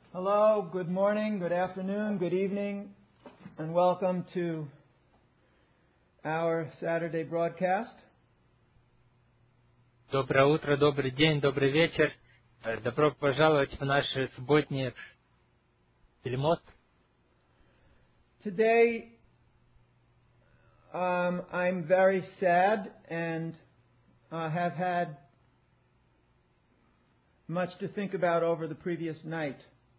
Hello, good morning, good afternoon, good evening, and welcome to our Saturday broadcast. Доброе утро, добрый день, добрый вечер. Добро пожаловать в наш субботний телемост. Today, I'm very sad and have had much to think about over the previous night.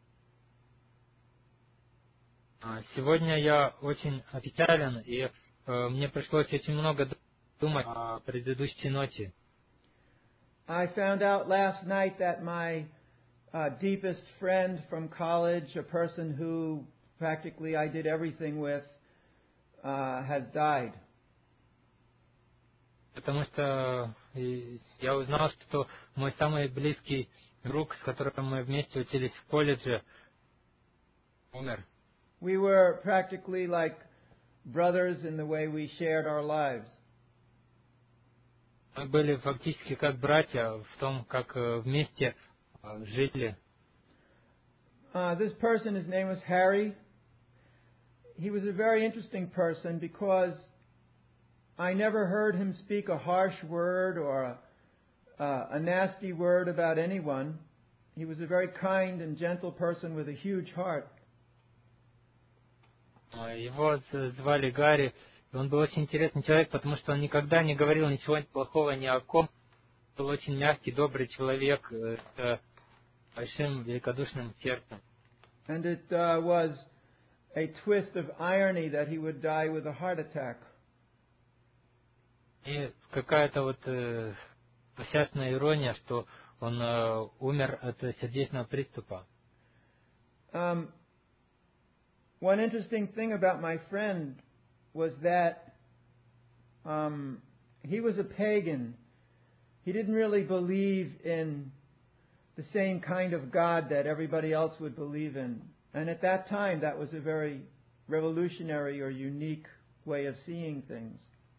Сегодня я очень опечален, и мне пришлось очень много думать о предыдущей ночи. I found out last night that my deepest friend from college, a person who practically I did everything with, has died. Потому что я узнал, что мой самый близкий друг, с которым мы вместе учились в колледже, умер. We were practically like brothers in the way we shared our lives. Мы были фактически как братья в том, как вместе жили. This person, his name was Harry. He was a very interesting person because I never heard him speak a harsh word or a nasty word about anyone. He was a very kind and gentle person with a huge heart. Его звали Гарри, и он был очень интересный человек, потому что он никогда не говорил ничего плохого ни о ком. Был очень мягкий, добрый человек с большим великодушным сердцем. And it was a twist of irony that he would die with a heart attack. И какая-то вот злосчастная ирония, что он умер от сердечного приступа. One interesting thing about my friend was that he was a pagan. He didn't really believe in the same kind of God that everybody else would believe in. And at that time, that was a very revolutionary or unique way of seeing things.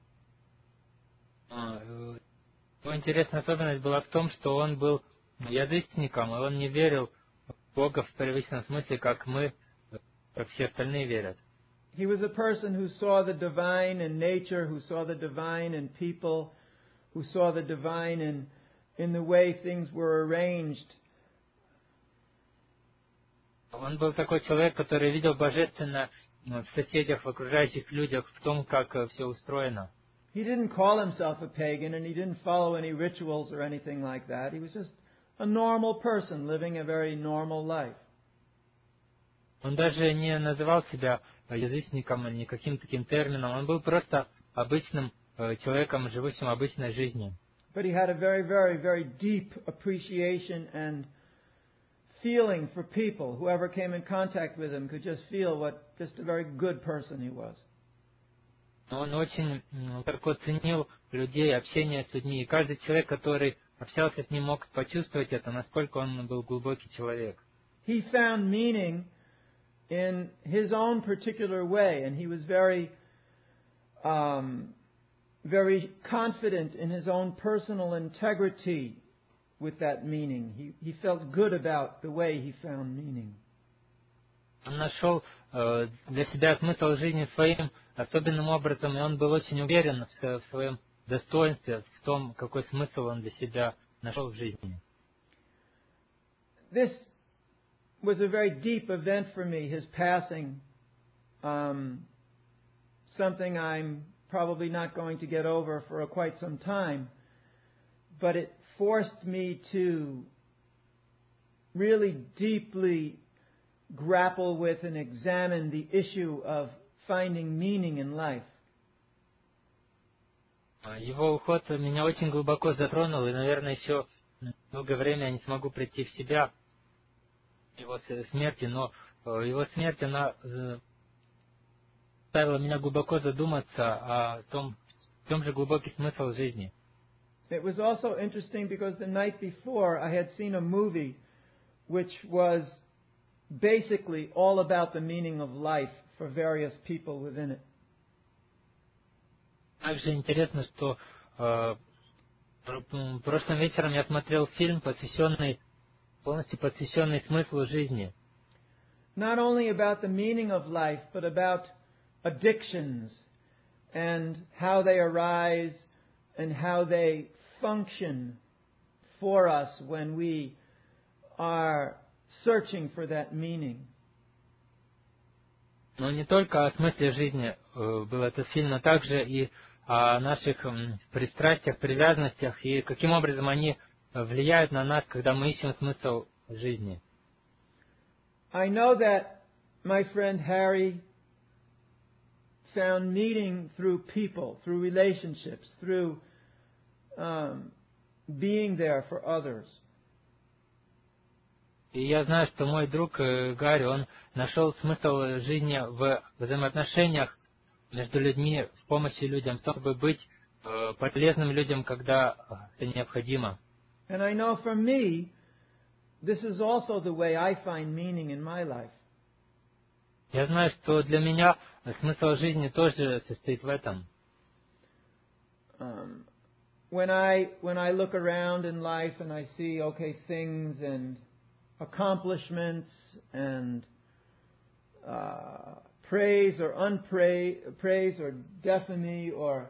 Его интересная особенность была в том, что он был язычником, и он не верил в Бога в привычном смысле, как мы, как все остальные верят. He was a person who saw the divine in nature, who saw the divine in people, who saw the divine in the way things were arranged. Он был такой человек, который видел божественное в соседях, в окружающих людях, в том, как все устроено. He didn't call himself a pagan and he didn't follow any rituals or anything like that. He was just a normal person living a very normal life. Он даже не называл себя язычником, ни каким таким термином. Он был просто обычным человеком, живущим обычной жизнью. But he had a very, very, very deep appreciation and feeling for people. Whoever came in contact with him could just feel what just a very good person he was. Он очень широко ценил людей, общение с людьми. И каждый человек, который общался с ним, мог почувствовать это, насколько он был глубокий человек. He found meaning in his own particular way, and he was very, very confident in his own personal integrity with that meaning. He felt good about the way he found meaning. Он нашел для себя смысл жизни своим особенным образом, и он был очень уверен в своем достоинстве, в том, какой смысл он для себя нашел в жизни. This was a very deep event for me, his passing. Something I'm probably not going to get over for quite some time. But it forced me to really deeply grapple with and examine the issue of finding meaning in life. Его уход меня очень глубоко затронул, и, наверное, еще долгое время я не смогу прийти в себя его смерти, но его смерть, она заставила меня глубоко задуматься о том, в чем же глубокий смысл жизни. It was also interesting because the night before I had seen a movie which was basically all about the meaning of life for various people within it. Также интересно, что прошлым вечером я смотрел фильм, полностью посвященный смыслу жизни. not only about the meaning of life, but about addictions and how they arise and how they function for us when we are searching for that meaning. Но не только о смысле жизни было это сильно, также и о наших пристрастиях, привязанностях и каким образом они влияют на нас, когда мы ищем смысл жизни. I know that my friend Harry found meaning through people, through relationships, through being there for others. И я знаю, что мой друг Гарри, он нашел смысл жизни в взаимоотношениях между людьми, в помощи людям, чтобы быть полезным людям, когда это необходимо. And I know for me, this is also the way I find meaning in my life. Я знаю, что для меня смысл жизни тоже состоит в этом. When I look around in life and I see, okay, things and accomplishments and praise or praise or destiny or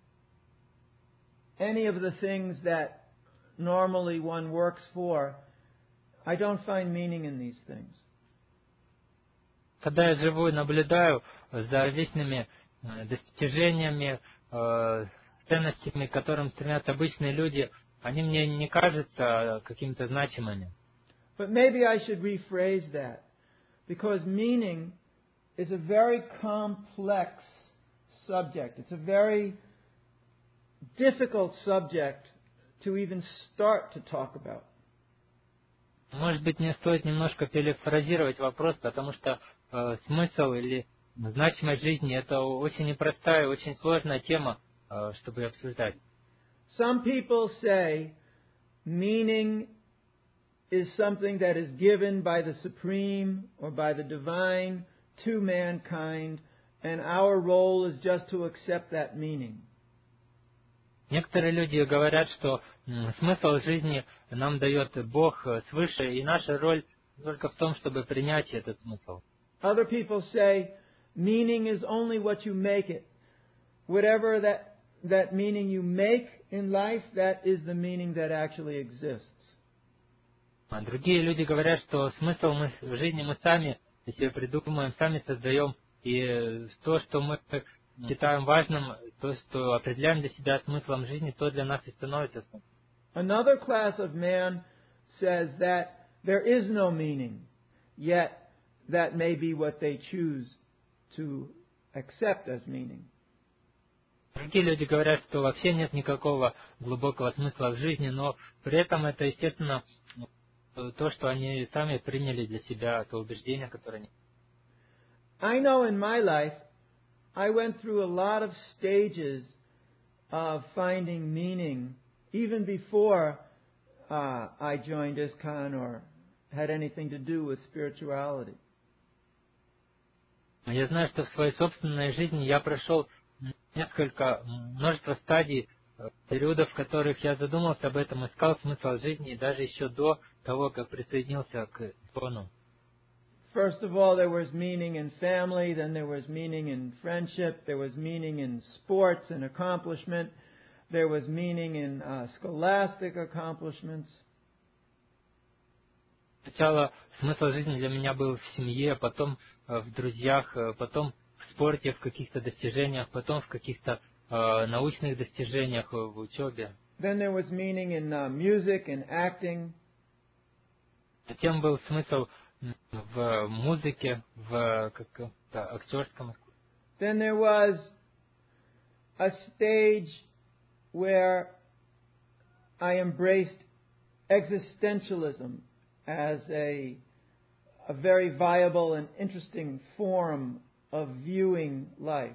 any of the things that normally one works for, I don't find meaning in these things. Когда я живу и наблюдаю за различными достижениями, ценностями, к которым стремятся обычные люди, они мне не кажутся какими-то значимыми. But maybe I should rephrase that, because meaning is a very complex subject. It's a very difficult subject to even start to talk about. Может быть, мне стоит немножко перефразировать вопрос, потому что смысл или значимость жизни – это очень непростая, очень сложная тема, чтобы обсуждать. Some people say meaning is something that is given by the Supreme or by the Divine to mankind, and our role is just to accept that meaning. Некоторые люди говорят, что смысл жизни нам дает Бог свыше, и наша роль только в том, чтобы принять этот смысл. Other people say meaning is only what you make it. Whatever that meaning you make in life, that is the meaning that actually exists. А другие люди говорят, что смысл в жизни мы сами себе придумаем, сами создаем, и то, что мы считаем важным, то, что определяем для себя смыслом жизни, то для нас и становится смыслом. Another class of man says that there is no meaning, yet that may be what they choose to accept as meaning. Другие люди говорят, что вообще нет никакого глубокого смысла в жизни, но при этом это, естественно, то, что они сами приняли для себя, то убеждение, которое они... I know in my life, I went through a lot of stages of finding meaning, even before I joined ISKCON or had anything to do with spirituality. Я знаю, что в своей собственной жизни я прошел множество стадий, периодов, в которых я задумался об этом, искал смысл жизни, и даже еще до того, как присоединился к ISKCON. First of all, there was meaning in family, then there was meaning in friendship, there was meaning in sports and accomplishment, there was meaning in scholastic accomplishments. Сначала смысл жизни для меня был в семье, потом в друзьях, потом в спорте, в каких-то достижениях, потом в каких-то научных достижениях, в учебе. Then there was meaning in music and acting. Затем был смысл в музыке, в как-то актерском искусстве. Then there was a stage where I embraced existentialism as a very viable and interesting form of viewing life.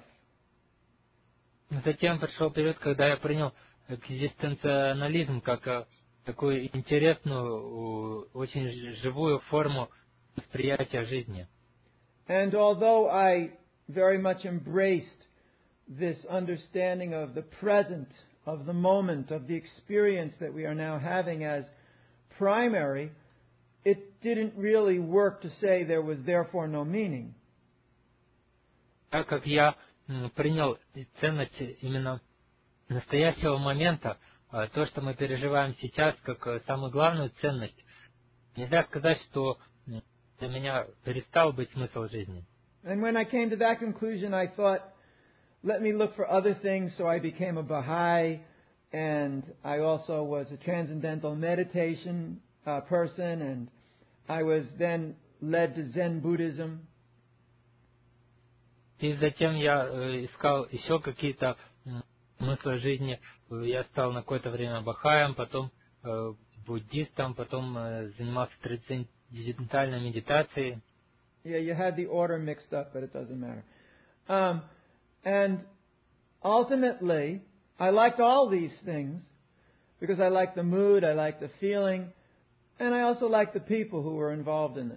Затем пришел период, когда я принял экзистенциализм как такую интересную, очень живую форму восприятия жизни. And although I very much embraced this understanding of the present, of the moment, of the experience that we are now having as primary, it didn't really work to say there was therefore no meaning. Так как я принял ценность именно настоящего момента, то, что мы переживаем сейчас, как самую главную ценность, нельзя сказать, что для меня перестал быть смысл жизни. And when I came to that conclusion, I thought, let me look for other things. So I became a Baha'i, and I also was a transcendental meditation person, and I was then led to Zen Buddhism. И затем я искал еще какие-то смыслы жизни. Я стал на какое-то время бахаем, потом буддистом, потом занимался трансцендентальной медитацией. Yeah, you had the order mixed up, but it doesn't matter. And ultimately, I liked all these things because I liked the mood, I liked the feeling, and I also liked the people who were involved in it.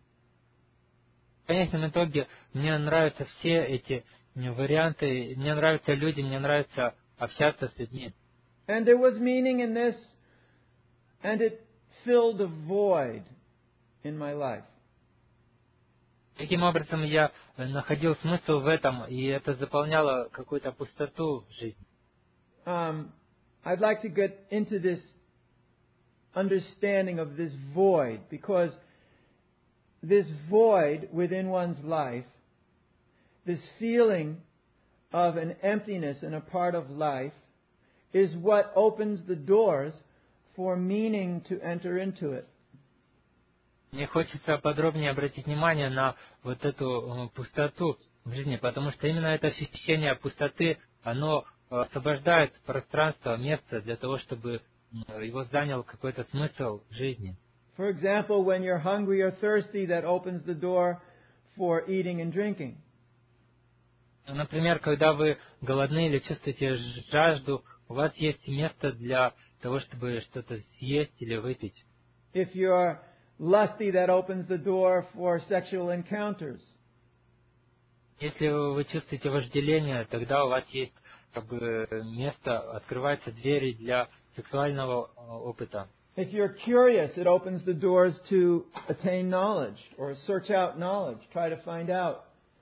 В конечном итоге мне нравятся все эти варианты, мне нравятся люди, мне нравится общаться с людьми. And there was meaning in this, and it filled a void in my life. Таким образом, я находил смысл в этом, и это заполняло какую-то пустоту в жизни. I'd like to get into this understanding of this void, because this void within one's life, this feeling of an emptiness in a part of life, is what opens the doors for meaning to enter into it. Мне хочется подробнее обратить внимание на вот эту пустоту в жизни, потому что именно это ощущение пустоты, оно освобождает пространство, место для того, чтобы его занял какой-то смысл в жизни. For example, when you're hungry or thirsty, that opens the door for eating and drinking. Например, когда вы голодны или чувствуете жажду, у вас есть место для того, чтобы что-то съесть или выпить. If you're lusty, that opens the door for sexual encounters. Если вы чувствуете вожделение, тогда у вас есть место, открываются двери для сексуального опыта. If you're curious, it opens the doors to attain knowledge or search out knowledge, try to find out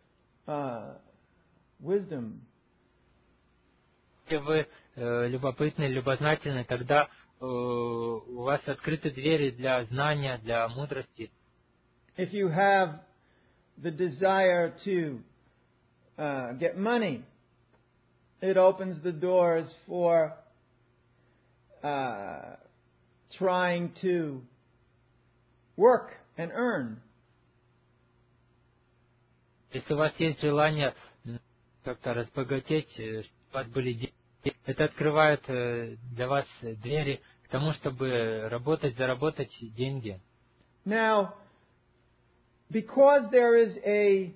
wisdom. Если вы любопытны, любознательны, тогда у вас открыты двери для знания, для мудрости. If you have the desire to get money, it opens the doors for trying to work and earn. Если у вас есть желание как-то разбогатеть, чтобы у вас были деньги, это открывает для вас двери к тому, чтобы работать, заработать деньги. Now, because there is a,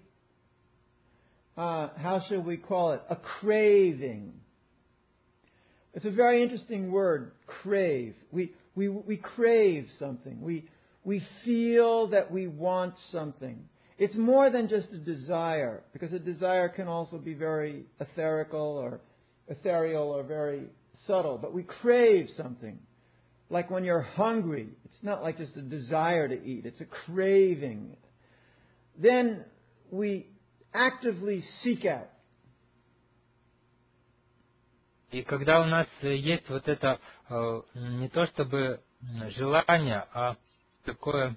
how shall we call it, a craving. It's a very interesting word, crave. We crave something. We feel that we want something. It's more than just a desire, because a desire can also be very ethereal or very subtle. But we crave something. Like when you're hungry, it's not like just a desire to eat. It's a craving. Then we actively seek out. И когда у нас есть вот это не то чтобы желание, а такое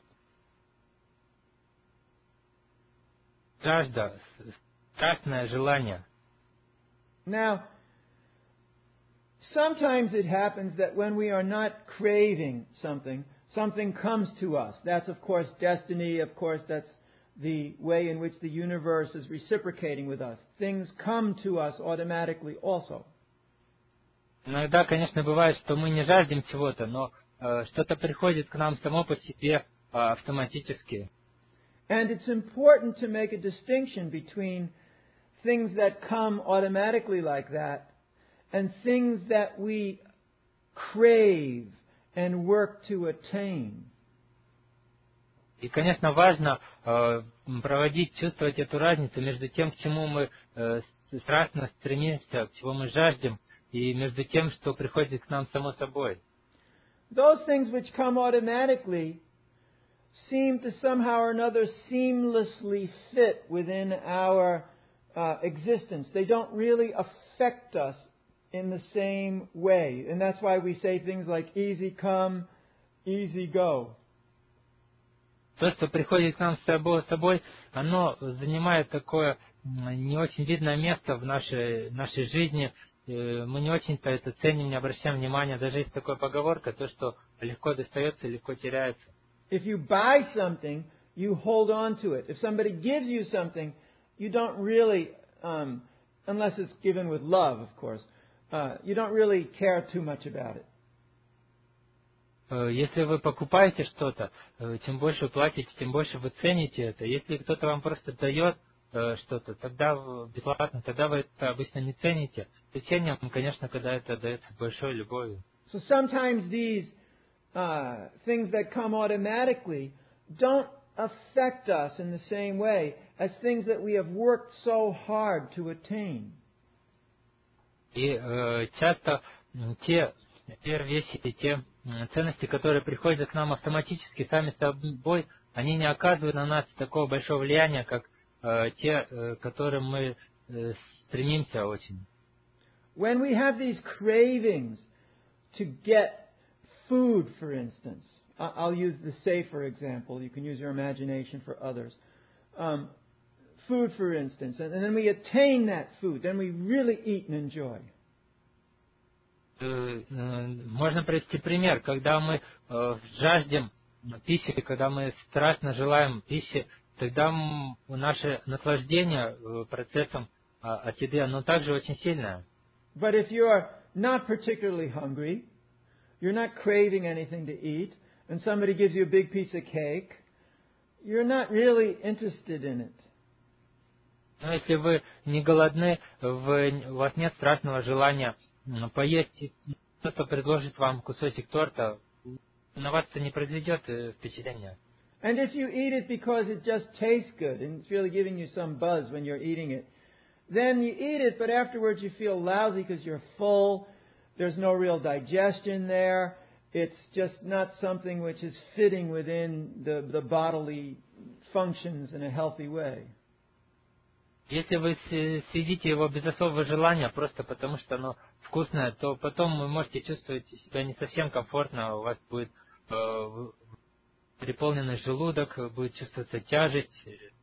жажда, страстное желание. Now, sometimes it happens that when we are not craving something, something comes to us. That's, of course, destiny. Of course, that's the way in which the universe is reciprocating with us. Things come to us automatically also. Иногда, конечно, бывает, что мы не жаждем чего-то, но что-то приходит к нам само по себе автоматически. And it's important to make a distinction between things that come automatically like that and things that we crave and work to attain. И, конечно, важно чувствовать эту разницу между тем, к чему мы страстно стремимся, к чему мы жаждем, и между тем, что приходит к нам само собой. Those things which come automatically, seem to somehow or another seamlessly fit within our existence. They don't really affect us in the same way. And that's why we say things like easy come, easy go. То, что приходит к нам с собой, оно занимает такое не очень видное место в нашей жизни. Мы не очень-то это ценим, не обращаем внимания. Даже есть такая поговорка, то, что легко достается, легко теряется. If you buy something, you hold on to it. If somebody gives you something, you don't really, unless it's given with love, of course, you don't really care too much about it. Если вы покупаете что-то, чем больше вы платите, тем больше вы цените это. Если кто-то вам просто дает что-то, тогда бесплатно, тогда вы это обычно не цените. Ценим, конечно, когда это дается с большой любовью. So sometimes these things that come automatically don't affect us in the same way as things that we have worked so hard to attain. И часто те вещи, те ценности, которые приходят к нам автоматически сами собой, они не оказывают на нас такого большого влияния, как те, к которым мы стремимся очень. When we have these cravings to get food, for instance, I'll use the safer example. You can use your imagination for others. Food, for instance, and then we attain that food, then we really eat and enjoy. Можно привести пример, когда мы жаждем пищи, когда мы страстно желаем пищи, тогда наше наслаждение процессом от еды, оно также очень сильное. But if you're not particularly hungry, you're not craving anything to eat, and somebody gives you a big piece of cake, you're not really interested in it. Но если вы не голодны, у вас нет страстного желания поесть, и кто-то предложит вам кусочек торта, на вас это не произведет впечатления. And if you eat it because it just tastes good and it's really giving you some buzz when you're eating it, then you eat it, but afterwards you feel lousy because you're full, there's no real digestion there, it's just not something which is fitting within the bodily functions in a healthy way. Если вы съедите его без особого желания, просто потому что оно вкусное, то потом вы можете чувствовать себя не совсем комфортно, у вас будет переполненный желудок, будет чувствоваться тяжесть.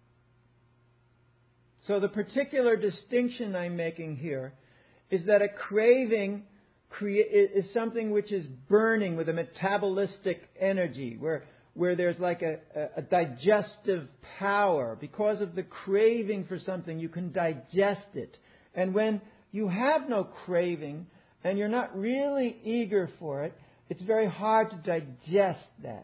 So the particular distinction I'm making here is that a craving is something which is burning with a metabolistic energy, where there's like a digestive power. Because of the craving for something, you can digest it. And when you have no craving and you're not really eager for it, it's very hard to digest that.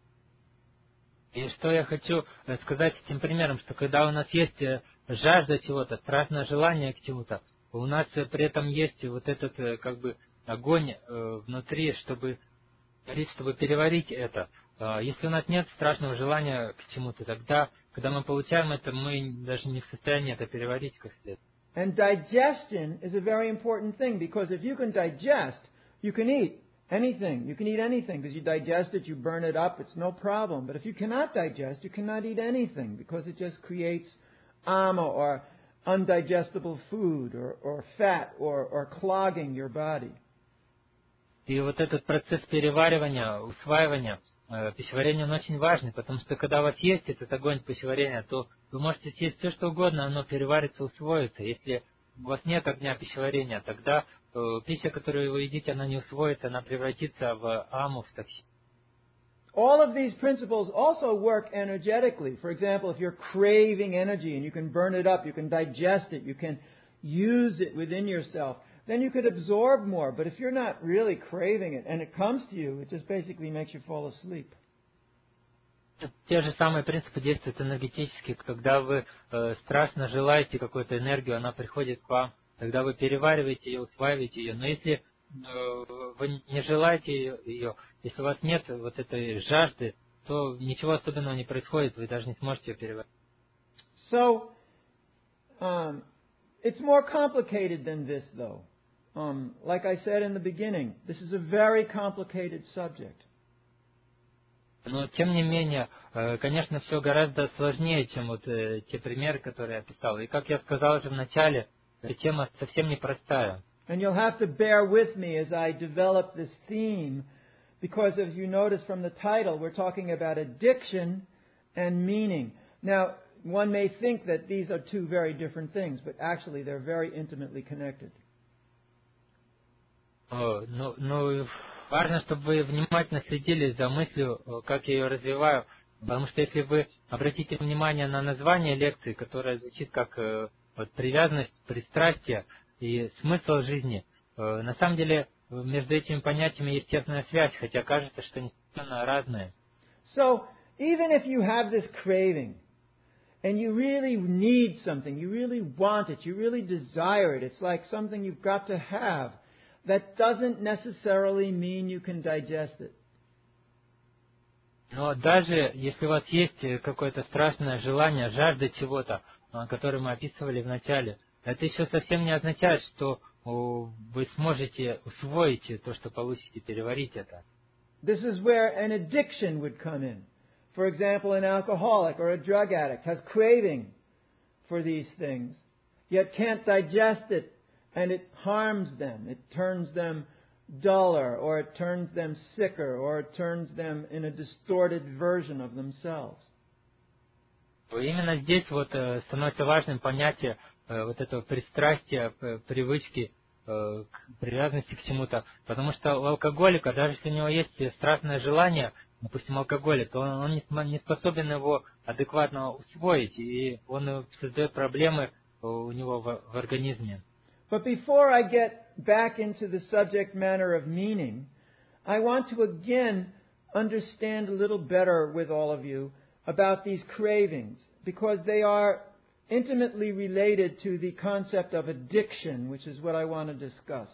И что я хочу сказать этим примером, что когда у нас есть жажда чего-то, страстное желание к чему-то, у нас при этом есть вот этот как бы огонь внутри, чтобы переварить это. Если у нас нет страшного желания к чему-то, тогда, когда мы получаем это, мы даже не в состоянии это переварить как следует. And digestion is a very important thing, because if you can digest, you can eat anything. You can eat anything because you digest it, you burn it up, it's no problem. But if you cannot digest, you cannot eat anything because it just creates ama, or undigestible food, or fat, or clogging your body. И вот этот процесс переваривания, усваивания, пищеварения, он очень важный, потому что когда у вас есть этот огонь пищеварения, то вы можете съесть все, что угодно, оно переварится, усвоится. Если у вас нет огня пищеварения, тогда пища, которую вы едите, она не усвоится, она превратится в аму, в токсин. All of these principles also work energetically. For example, if you're craving energy and you can burn it up, you can digest it, you can use it within yourself, then you could absorb more. But if you're not really craving it and it comes to you, it just basically makes you fall asleep. Те же самые принципы действуют энергетически. Когда вы страстно желаете какую-то энергию, она приходит к вам, тогда вы перевариваете ее, усваиваете ее. Но если вы не желаете ее, если у вас нет вот этой жажды, то ничего особенного не происходит, вы даже не сможете ее переварить. So, it's more complicated than this, though. Like I said in the beginning, this is a very complicated subject. Но, тем не менее, конечно, все гораздо сложнее, чем вот те примеры, которые я описал. И, как я сказал уже в начале, эта тема совсем непростая. And you'll have to bear with me as I develop this theme, because as you notice from the title, we're talking about addiction and meaning. Now, one may think that these are two very different things, but actually they're very intimately connected. Ну, важно, чтобы вы внимательно следили за мыслью, как я ее развиваю, потому что если вы обратите внимание на название лекции, которое звучит как вот, привязанность, пристрастие и смысл жизни, на самом деле между этими понятиями есть тесная связь, хотя кажется, что они совершенно разные. So, even if you have this craving, and you really need something, you really want it, you really desire it, it's like something you've got to have, that doesn't necessarily mean you can digest it. Но даже если у вас есть какое-то страшное желание, жажда чего-то, которое мы описывали в начале, это еще совсем не означает, что вы сможете усвоить то, что получите, переварить это. This is where an addiction would come in. For example, an alcoholic or a drug addict has craving for these things, yet can't digest it, and it harms them. It turns them duller, or it turns them sicker, or it turns them in a distorted version of themselves. Именно здесь вот становится важным понятие вот этого пристрастия, привычки, к привязанности к чему-то. Потому что у алкоголика, даже если у него есть страстное желание, допустим, алкоголик, то он не способен его адекватно усвоить, и он создает проблемы у него в организме. But before I get back into the subject matter of meaning, I want to again understand a little better with all of you about these cravings, because they are intimately related to the concept of addiction, which is what I want to discuss.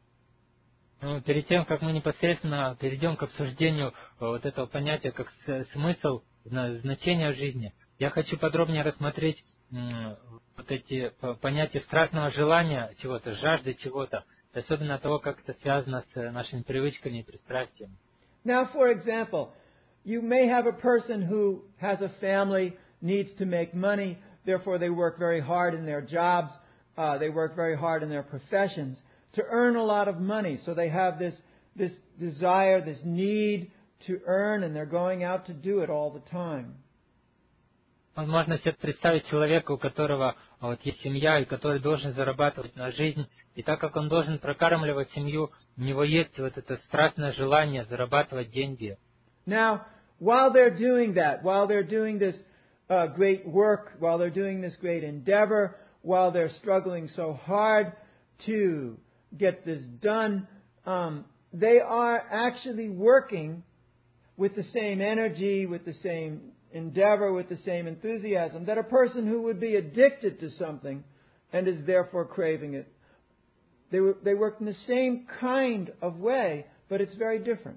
Перед тем, как мы непосредственно перейдем к обсуждению вот этого понятия как смысл, значение жизни, я хочу подробнее рассмотреть вот эти понятия страстного желания чего-то, жажды чего-то, особенно того, как это связано с нашими привычками и пристрастиями. Now, for example, you may have a person who has a family, needs to make money, therefore they work very hard in their jobs, they work very hard in their professions to earn a lot of money. So they have this desire, this need to earn, and they're going out to do it all the time. Возможно себе представить человека, у которого вот есть семья, и который должен зарабатывать на жизнь, и так как он должен прокармливать семью, у него есть вот это страстное желание зарабатывать деньги. Now, while they're doing that, while they're doing this great work, while they're doing this great endeavor, while they're struggling so hard to get this done, they are actually working with the same energy, with the same endeavor, with the same enthusiasm that a person who would be addicted to something and is therefore craving it. They work in the same kind of way, but it's very different.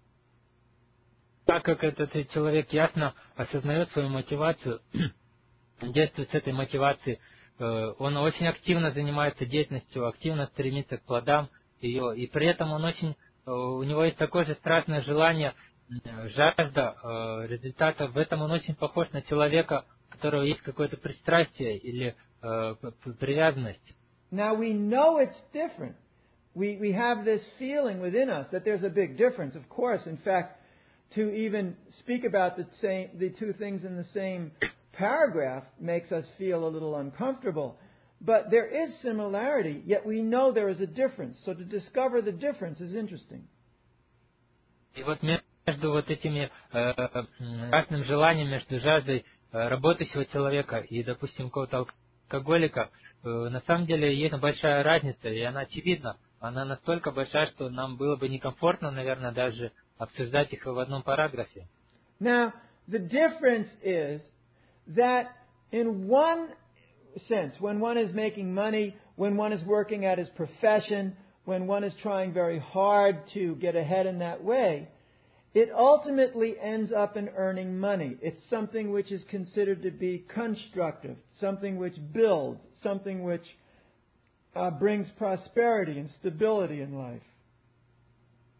Так как этот человек ясно осознает свою мотивацию, действует с этой мотивацией, он очень активно занимается деятельностью, активно стремится к плодам ее, и при этом у него есть такое же страстное желание, жажда результата. В этом он очень похож на человека, у которого есть какое-то пристрастие или привязанность. Now we know it's different. We have this feeling within us that there's a big difference. Of course, in fact, to even speak about the two things in the same paragraph makes us feel a little uncomfortable. But there is similarity, yet we know there is a difference. So to discover the difference is interesting. И вот между вот этими разным желанием, между жаждой работающего человека и, допустим, какого-то алкоголика, на самом деле есть большая разница, и она очевидна. Она настолько большая, что нам было бы некомфортно, наверное, даже обсуждать их в одном параграфе. Now, the difference is that in one sense, when one is making money, when one is working at his profession, when one is trying very hard to get ahead in that way, it ultimately ends up in earning money. It's something which is considered to be constructive, something which builds, something which brings prosperity and stability in life.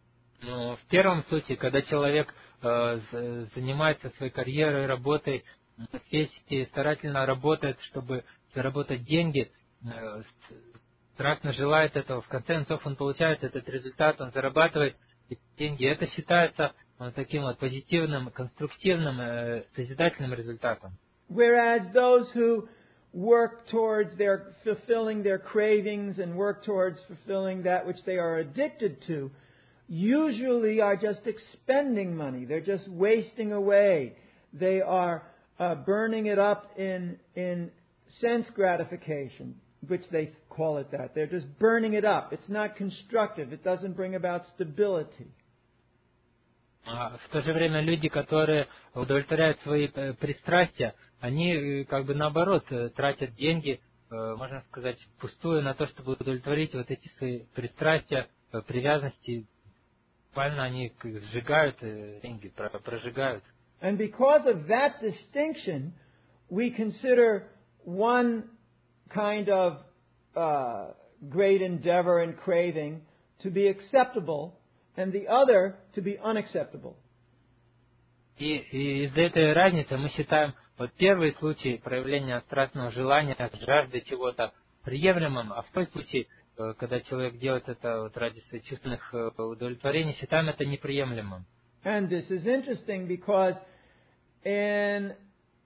Но в первом случае, когда человек занимается своей карьерой, работой, на профессии, старательно работает, чтобы заработать деньги, страстно желает этого, в конце концов он получает этот результат, он зарабатывает эти деньги. Это считается таким вот позитивным, конструктивным, созидательным результатом. Whereas those who work towards their fulfilling their cravings and work towards fulfilling that which they are addicted to usually are just expending money. They're just wasting away. They are burning it up in sense gratification, which they call it that. They're just burning it up. It's not constructive. It doesn't bring about stability. А в то же время люди, которые удовлетворяют свои пристрастия, они как бы наоборот тратят деньги, можно сказать, впустую на то, чтобы удовлетворить вот эти свои пристрастия, привязанности. Буквально они сжигают деньги, прожигают. And because of that distinction, we consider one kind of great endeavor and craving to be acceptable and the other to be unacceptable. И из-за этой разницы мы считаем вот первый случай проявления страстного желания, жажды чего-то приемлемым, а второй случай, когда человек делает это вот ради своих чувственных удовлетворений, считаем это неприемлемым. And this is interesting because in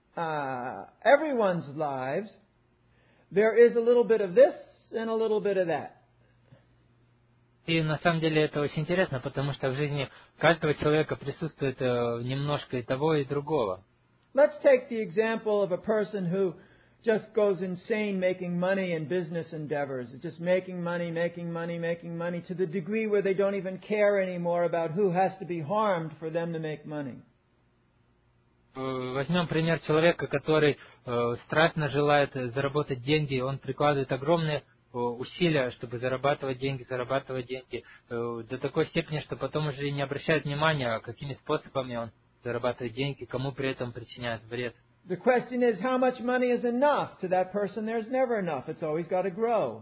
everyone's lives there is a little bit of this and a little bit of that. И на самом деле это очень интересно, потому что в жизни каждого человека присутствует немножко и того, и другого. Let's take the example of a person who just goes insane making money in business endeavors. It's just making money to the degree where they don't even care anymore about who has to be harmed for them to make money. Возьмем пример человека, который страстно желает заработать деньги, он прикладывает огромные усилия, чтобы зарабатывать деньги до такой степени, что потом уже не обращает внимания, какими способами он зарабатывает деньги, кому при этом причиняет вред. The question is, how much money is enough? To that person, there's never enough. It's always got to grow.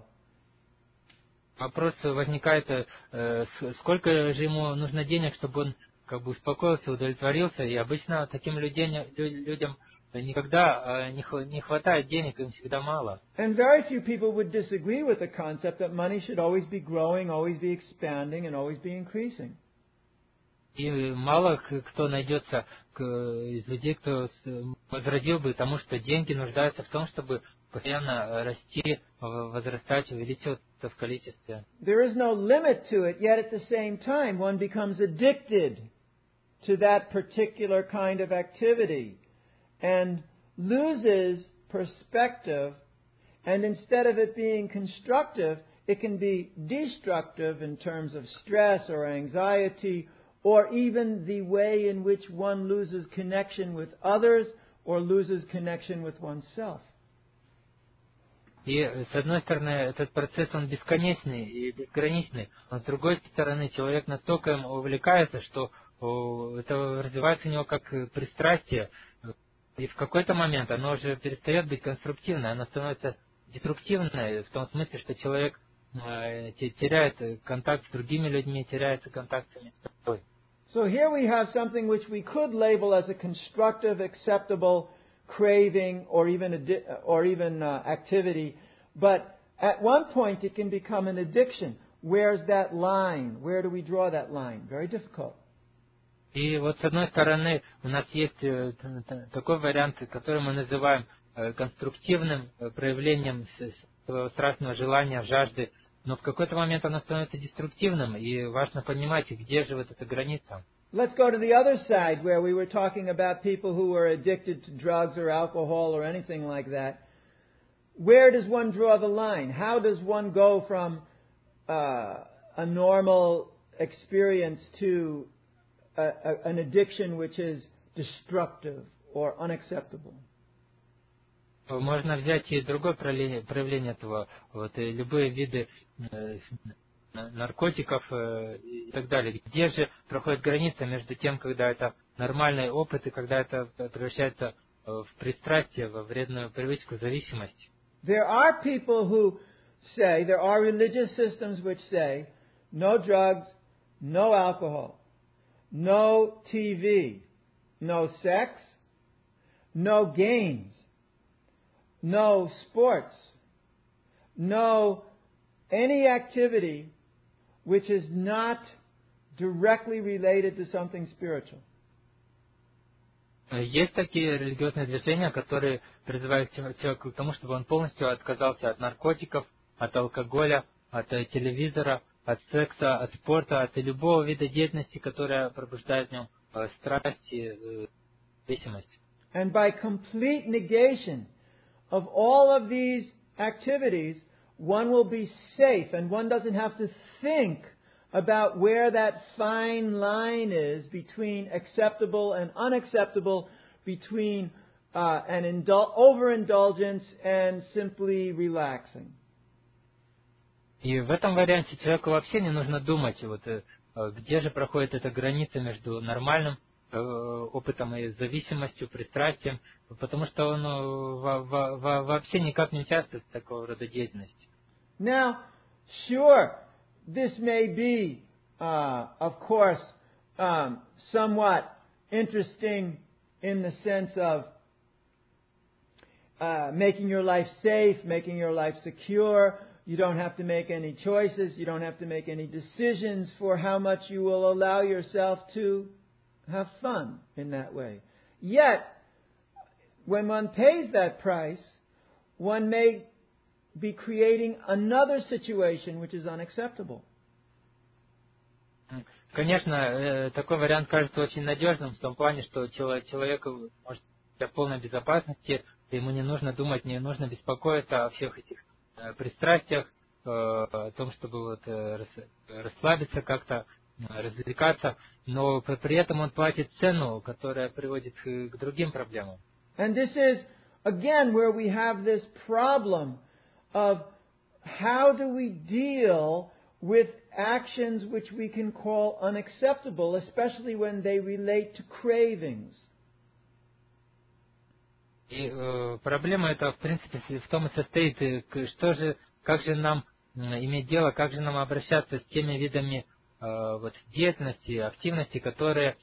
Вопрос возникает, сколько же ему нужно денег, чтобы он как бы успокоился, удовлетворился, и обычно таким людям никогда не хватает денег, им всегда мало. And very few people would disagree with the concept that money should always be growing, always be expanding, and always be increasing. И мало кто найдется из людей, кто возразил бы тому, что деньги нуждаются в том, чтобы постоянно расти, возрастать, увеличиваться в количестве. There is no limit to it, yet at the same time one becomes addicted to that particular kind of activity and loses perspective, and instead of it being constructive, it can be destructive in terms of stress or anxiety, or even the way in which one loses connection with others or loses connection with oneself. И с одной стороны, этот процесс, он бесконечный и безграничный, а с другой стороны, человек настолько им увлекается, что это развивается у него как пристрастие, и в какой-то момент оно уже перестает быть конструктивным, оно становится деструктивным, в том смысле, что человек теряет контакт с другими людьми, теряется контакт с самим собой. So here we have something which we could label as a constructive, acceptable craving or even activity, but at one point it can become an addiction. Where's that line? Where do we draw that line? Very difficult. И вот с одной стороны у нас есть такой вариант, который мы называем конструктивным проявлением своего страстного желания, жажды, но в какой-то момент оно становится деструктивным, и важно понимать, где же вот эта граница. Let's go to the other side where we were talking about people who were addicted to drugs or alcohol or anything like that. Where does one draw the line? How does one go from a normal experience to an addiction which is destructive or unacceptable? Можно взять и другое проявление этого, вот, и любые виды наркотиков и так далее. Где же проходит граница между тем, когда это нормальный опыт и когда это превращается в пристрастие, во вредную привычку, зависимость? There are people who say, there are religious systems which say, no drugs, no alcohol, no TV, no sex, no games, no sports, no any activity which is not directly related to something spiritual. Есть такие религиозные движения, которые призывают человека к тому, чтобы он полностью отказался от наркотиков, от алкоголя, от телевизора, от секса, от спорта, от любого вида деятельности, которая пробуждает в нем страсть и зависимость. And by complete negation of all of these activities, one will be safe and one doesn't have to think about where that fine line is between acceptable and unacceptable, between overindulgence and simply relaxing. И в этом варианте человеку вообще не нужно думать, где же проходит эта граница между нормальным опытом и зависимостью, пристрастием, потому что он вообще никак не участвует в такого рода деятельности. Now, sure, this may be, of course, somewhat interesting in the sense of making your life safe, making your life secure. You don't have to make any choices. You don't have to make any decisions for how much you will allow yourself to have fun in that way. Yet, when one pays that price, one may be creating another situation which is unacceptable. Конечно, такой вариант кажется очень надежным в том плане, что человеку может быть в полной безопасности, ему не нужно думать, не нужно беспокоиться о всех этих пристрастиях, о том, чтобы расслабиться как-то, развлекаться, но при этом он платит цену, которая приводит к другим проблемам. And this is, again, where we have this problem of how do we deal with actions which we can call unacceptable, especially when they relate to cravings. И проблема эта, в принципе, в том и состоит, как же нам иметь дело, как же нам обращаться с теми видами деятельности, активности, которые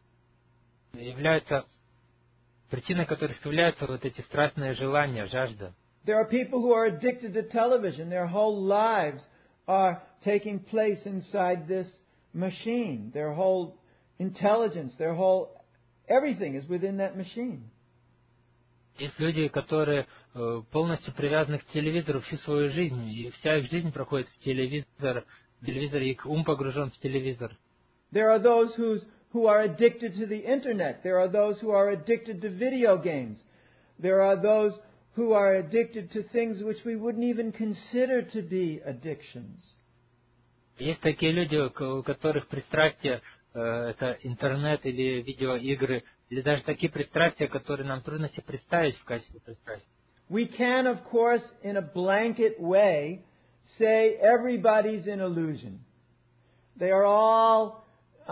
являются, причиной которых являются эти страстные желания, жажда. There are people who are addicted to television. Their whole lives are taking place inside this machine. Their whole intelligence, everything is within that machine. Есть люди, которые полностью привязаны к телевизору всю свою жизнь, и вся их жизнь проходит в телевизоре, их ум погружен в телевизор. There are those who are addicted to the internet. There are those who are addicted to video games. There are those who are addicted to things which we wouldn't even consider to be addictions. Есть такие люди, у которых пристрастие это интернет или видеоигры, или даже такие пристрастия, которые нам трудно себе представить в качестве пристрастия. We can, of course, in a blanket way, say everybody's in illusion. They are all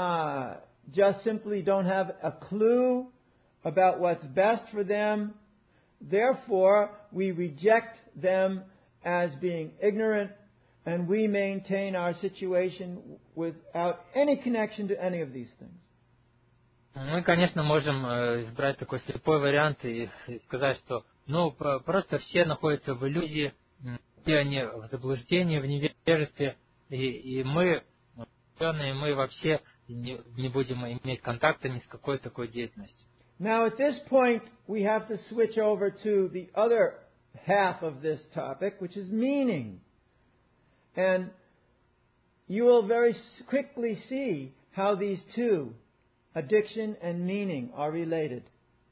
just simply don't have a clue about what's best for them. Therefore, we reject them as being ignorant, and we maintain our situation without any connection to any of these things. Мы, конечно, можем избрать такой слепой вариант и сказать, что просто все находятся в иллюзии, все они в заблуждении, в невежестве, и мы, ученые, мы вообще не будем иметь контакта ни с какой такой деятельностью. Now, at this point, we have to switch over to the other half of this topic, which is meaning. And you will very quickly see how these two, addiction and meaning, are related.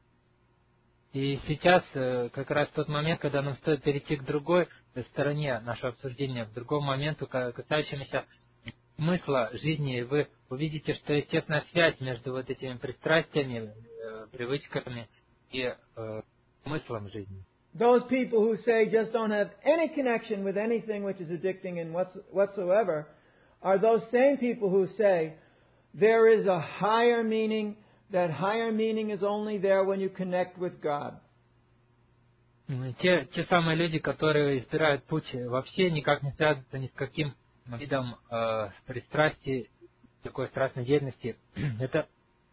И сейчас как раз тот момент, когда нам стоит перейти к другой стороне нашего обсуждения, к другому моменту, касающемуся смысла жизни, и вы увидите, что естественная связь между этими пристрастиями, привычками и смыслом жизни. Those people who say just don't have any connection with anything which is addicting and whatsoever are those same people who say there is a higher meaning. That higher meaning is only there when you connect with God. Те самые люди, которые избирают путь вообще никак не связываться ни с каким видом пристрастий, такой страстной деятельности, это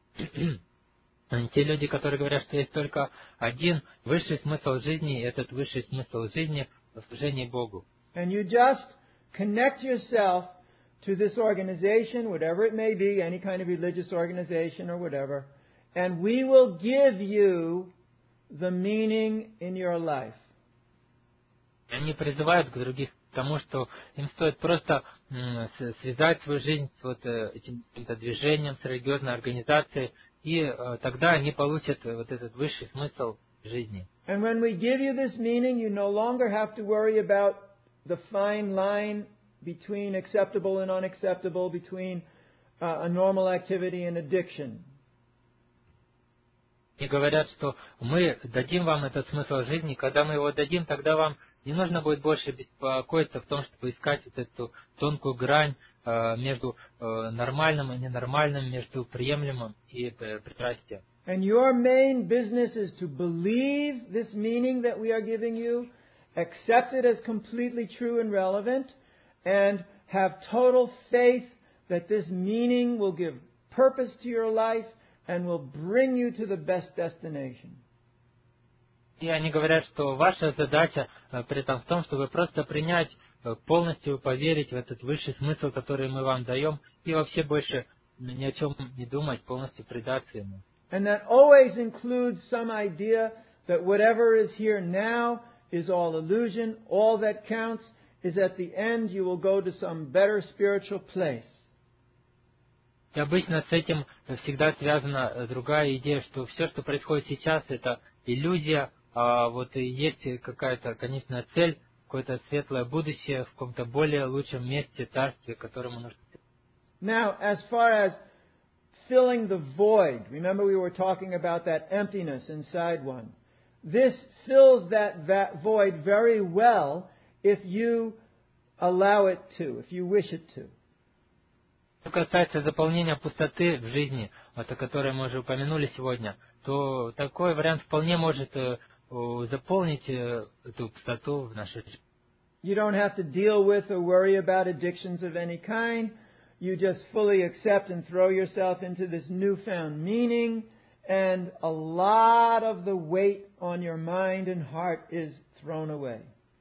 те люди, которые говорят, что есть только один высший смысл жизни, и этот высший смысл жизни в служении Богу. And you just connect yourself to this organization, whatever it may be, any kind of religious organization or whatever, and we will give you the meaning in your life. Они призывают к другим к тому, что им стоит просто связать свою жизнь с вот этим каким-то движением, с религиозной организацией, и тогда они получат вот этот высший смысл жизни. And when we give you this meaning, you no longer have to worry about the fine line between acceptable and unacceptable, between a normal activity and addiction. И говорят, что мы дадим вам этот смысл жизни, когда мы его дадим, тогда вам не нужно будет больше беспокоиться в том, чтобы искать вот эту тонкую грань между нормальным и ненормальным, между приемлемым и пристрастием. And your main business is to believe this meaning that we are giving you, accept it as completely true and relevant, and have total faith that this meaning will give purpose to your life and will bring you to the best destination. И они говорят, что ваша задача при этом в том, чтобы просто принять, полностью поверить в этот высший смысл, который мы вам даем, и вообще больше ни о чем не думать, полностью предаться ему. And that always includes some idea that whatever is here now is all illusion. All that counts is at the end you will go to some better spiritual place. И обычно с этим всегда связана другая идея, что все, что происходит сейчас, это иллюзия, а вот и есть какая-то конечная цель, какое-то светлое будущее в каком-то более лучшем месте, царстве, к которому нужно. Now, as far as filling the void, remember we were talking about that emptiness inside one. This fills that void very well if you allow it to, if you wish it to. Что касается заполнения пустоты в жизни, о которой мы уже упомянули сегодня, то такой вариант вполне может заполнить эту пустоту в нашей жизни. You don't have to deal with or worry about addictions of any kind. You just fully accept and throw yourself into this newfound meaning, and a lot of the weight on your mind and heart is thrown away.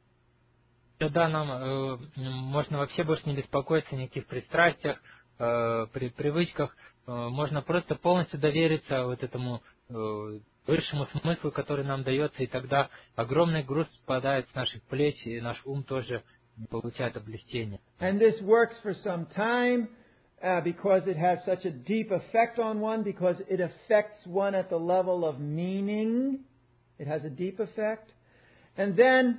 Тогда нам можно вообще больше не беспокоиться о никаких пристрастиях, при привычках, можно просто полностью довериться вот этому высшему смыслу, который нам дается, и тогда огромный груз спадает с наших плеч, и наш ум тоже получает облегчение. And this works for some time because it has such a deep effect on one, because it affects one at the level of meaning. It has a deep effect. And then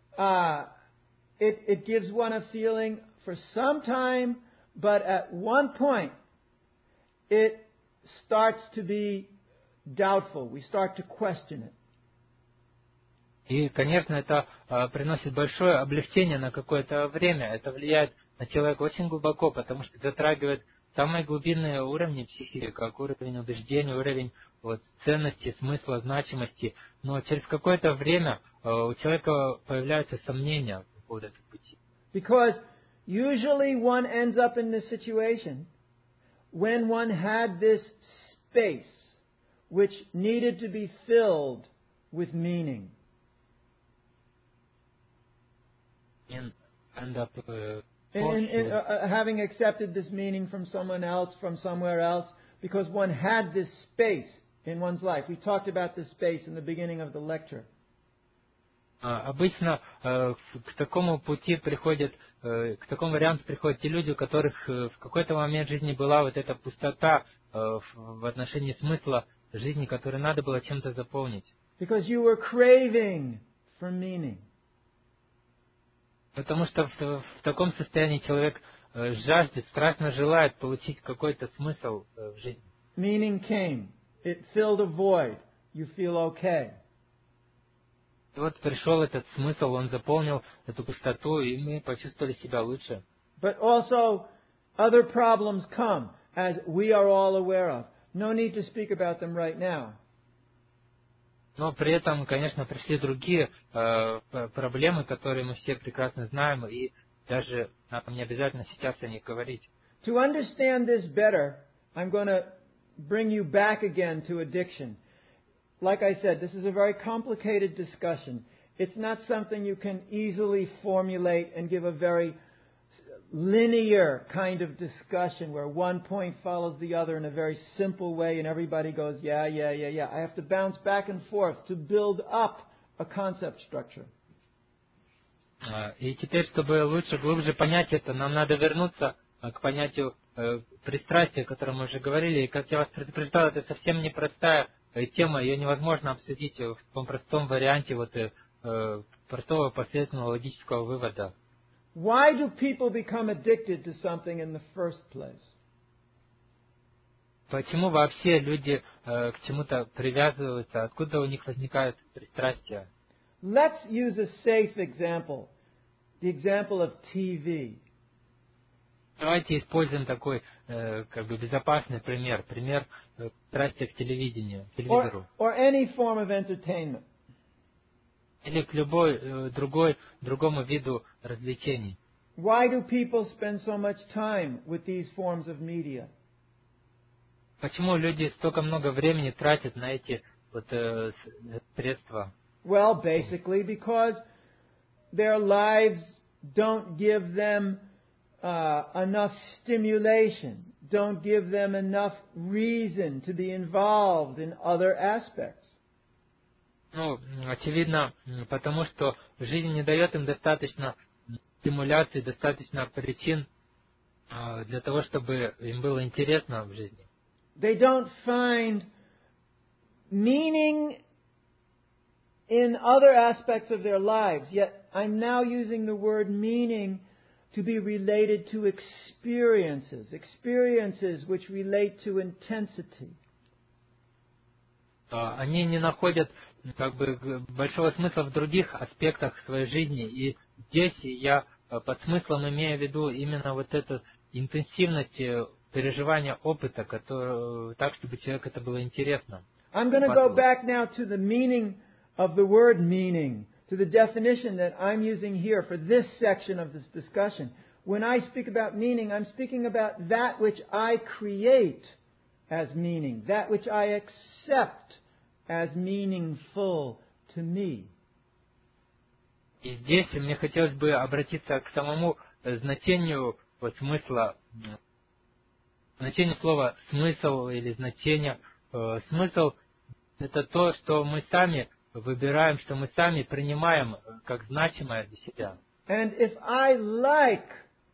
it gives one a feeling for some time, but at one point it starts to be doubtful. We start to question it. И, конечно, это приносит большое облегчение на какое-то время. Это влияет на человека очень глубоко, потому что затрагивает самые глубинные уровни психики, как уровень убеждения, уровень ценности, смысла, значимости. Но через какое-то время у человека появляются сомнения по поводу этого пути. Because usually one ends up in this situation when one had this space which needed to be filled with meaning. End up having accepted this meaning from someone else, from somewhere else, because one had this space in one's life. We talked about this space in the beginning of the lecture. Обычно к такому пути приходят, к такому варианту приходят те люди, у которых в какой-то момент жизни была вот эта пустота в отношении смысла жизни, которую надо было чем-то заполнить. Because you were craving for meaning. Потому что в таком состоянии человек жаждет, страстно желает получить какой-то смысл в жизни. Meaning came. It filled a void. You feel okay. И вот пришел этот смысл, он заполнил эту пустоту, и мы почувствовали себя лучше. But also other problems come, as we are all aware of. No need to speak about them right now. Но при этом, конечно, пришли другие проблемы, которые мы все прекрасно знаем, и даже нам не обязательно сейчас о них говорить. To understand this better, I'm going to bring you back again to addiction. Like I said, this is a very complicated discussion. It's not something you can easily formulate and give a very linear kind of discussion where one point follows the other in a very simple way and everybody goes, yeah. I have to bounce back and forth to build up a concept structure. И теперь, чтобы лучше, глубже понять это, нам надо вернуться к понятию пристрастия, о котором мы уже говорили. И, как я вас предупреждал, это совсем непростая тема, ее невозможно обсудить в том простом варианте простого последовательного логического вывода. Why do people become addicted to something in the first place? Почему вообще люди к чему-то привязываются? Откуда у них возникают пристрастия? Let's use a safe example, the example of TV. Давайте используем такой безопасный пример пристрастия к телевизору. Or any form of entertainment. Или к другому виду развлечений. Why do people spend so much time with these forms of media? Почему люди столько много времени тратят на эти средства? Well, basically because their lives don't give them enough stimulation, don't give them enough reason to be involved in other aspects. Очевидно, потому что жизнь не дает им достаточно стимуляции, достаточно причин для того, чтобы им было интересно в жизни. They don't find meaning in other aspects of their lives. Yet I'm now using the word meaning to be related to experiences which relate to intensity. Они не находят большого смысла в других аспектах своей жизни. И здесь я под смыслом имею в виду именно эту интенсивность переживания опыта, так, чтобы человеку это было интересно. I'm going to go back now to the meaning of the word meaning, to the definition that I'm using here for this section of this discussion. When I speak about meaning, I'm speaking about that which I create as meaning, that which I accept as meaningful to me. И здесь мне хотелось бы обратиться к самому значению смысла, значению слова «смысл» или значение. Смысл – это то, что мы сами выбираем, что мы сами принимаем как значимое для себя. And if I like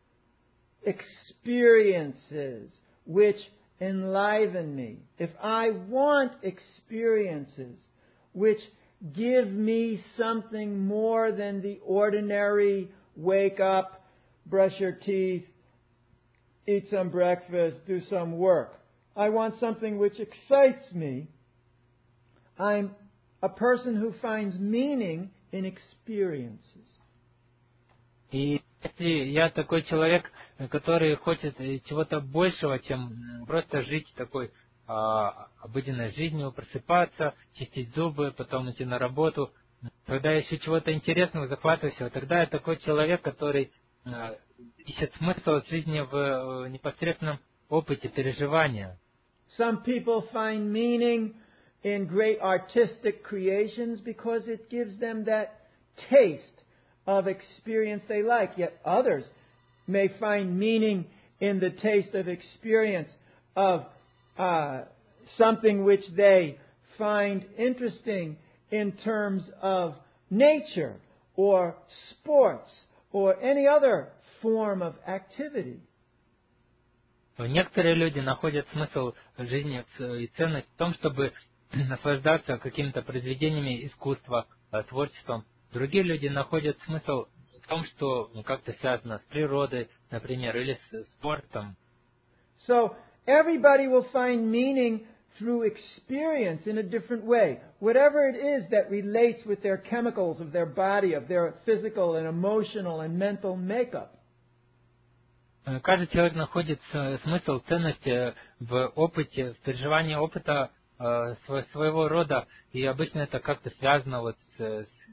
experiences which enliven me, if I want experiences which give me something more than the ordinary wake up, brush your teeth, eat some breakfast, do some work. I want something which excites me. I'm a person who finds meaning in experiences. И если я такой человек, который хочет чего-то большего, чем просто жить такой обыденной жизнью, просыпаться, чистить зубы, потом идти на работу, когда я ищу чего-то интересного, захватывающего, тогда я такой человек, который ищет смысл от жизни в непосредственном опыте переживания. Some people find meaning in great artistic creations because it gives them that taste of experience they like. Yet others may find meaning in the taste of experience of something which they find interesting in terms of nature or sports or any other form of activity. Некоторые люди находят смысл жизни и ценность в том, чтобы наслаждаться какими-то произведениями искусства, творчеством. Другие люди находят смысл в том, что как-то связано с природой, например, или с спортом. So everybody will find meaning through experience in a different way. Whatever it is that relates with their chemicals of their body, of their physical and emotional and mental makeup. Каждый человек находит смысл, ценность в опыте, в переживании опыта своего рода, и обычно это как-то связано с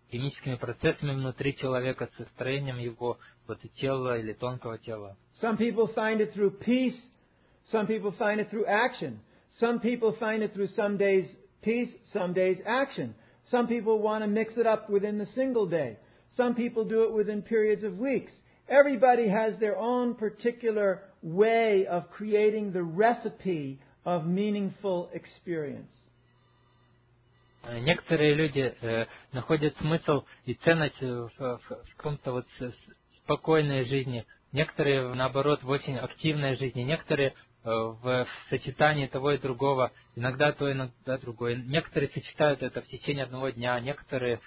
химическими процессами внутри человека, со строением его тела или тонкого тела. Some people find it through peace. Some people find it through action. Some people find it through some days peace, some days action. Some people want to mix it up within the single day. Some people do it within periods of weeks. Everybody has their own particular way of creating the recipe of meaningful experience. Некоторые люди находят смысл и ценность в каком-то спокойной жизни. Некоторые, наоборот, в очень активной жизни. Некоторые в сочетании того и другого. Иногда то, иногда другое. Некоторые сочетают это в течение одного дня. Некоторые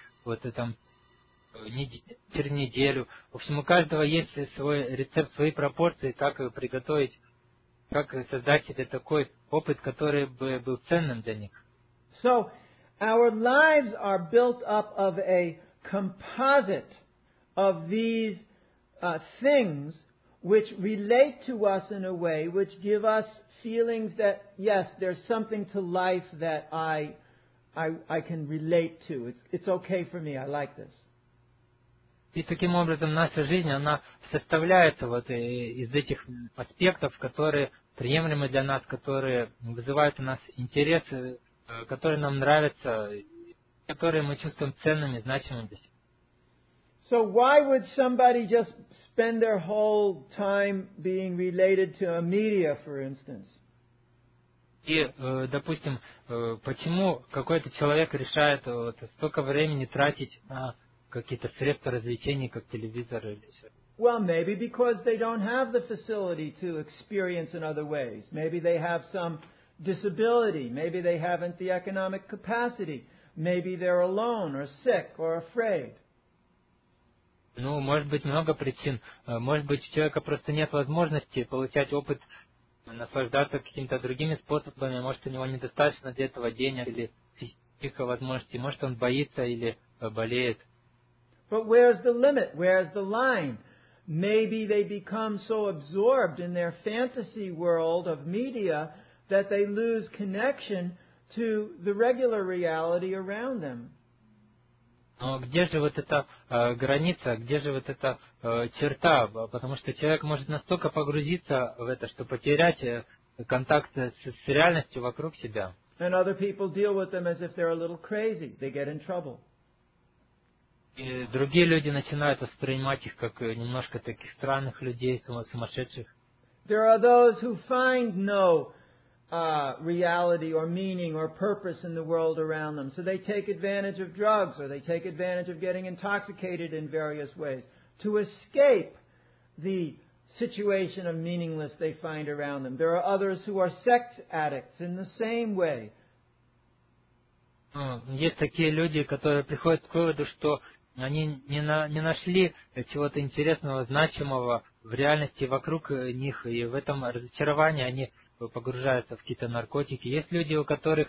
через неделю. В общем, у каждого есть свой рецепт, свои пропорции, как приготовить, как создать себе такой опыт, который бы был ценным для них. So, our lives are built up of a composite of these things which relate to us in a way which give us feelings that, yes, there's something to life that I can relate to. It's okay for me. I like this. И таким образом наша жизнь, она составляется из этих аспектов, которые приемлемы для нас, которые вызывают у нас интерес, которые нам нравятся, которые мы чувствуем ценными, значимыми для себя. So why would somebody just spend their whole time being related to a media, for instance? И, допустим, почему какой-то человек решает столько времени тратить на какие-то средства развлечений, как телевизор или все? Well, maybe because they don't have the facility to experience in other ways. Maybe they have some disability. Maybe they haven't the economic capacity. Maybe they're alone or sick or afraid. Ну, может быть, много причин. Может быть, у человека просто нет возможности получать опыт, наслаждаться какими-то другими способами. Может, у него недостаточно для этого денег или физических возможностей. Может, он боится или болеет. But where's the limit? Where's the line? Maybe they become so absorbed in their fantasy world of media that they lose connection to the regular reality around them. Но где же эта граница, где же эта черта? Потому что человек может настолько погрузиться в это, что потерять контакт с реальностью вокруг себя. And other people deal with them as if they're a little crazy. They get in trouble. И другие люди начинают воспринимать их как немножко таких странных людей, сумасшедших. There are those who find no reality or meaning or purpose in the world around them. So they take advantage of drugs or they take advantage of getting intoxicated in various ways to escape the situation of meaningless they find around them. There are others who are sex addicts in the same way. Есть такие люди, которые приходят к выводу, что они не нашли чего-то интересного, значимого в реальности вокруг них, и в этом разочаровании они погружаются в какие-то наркотики. Есть люди, у которых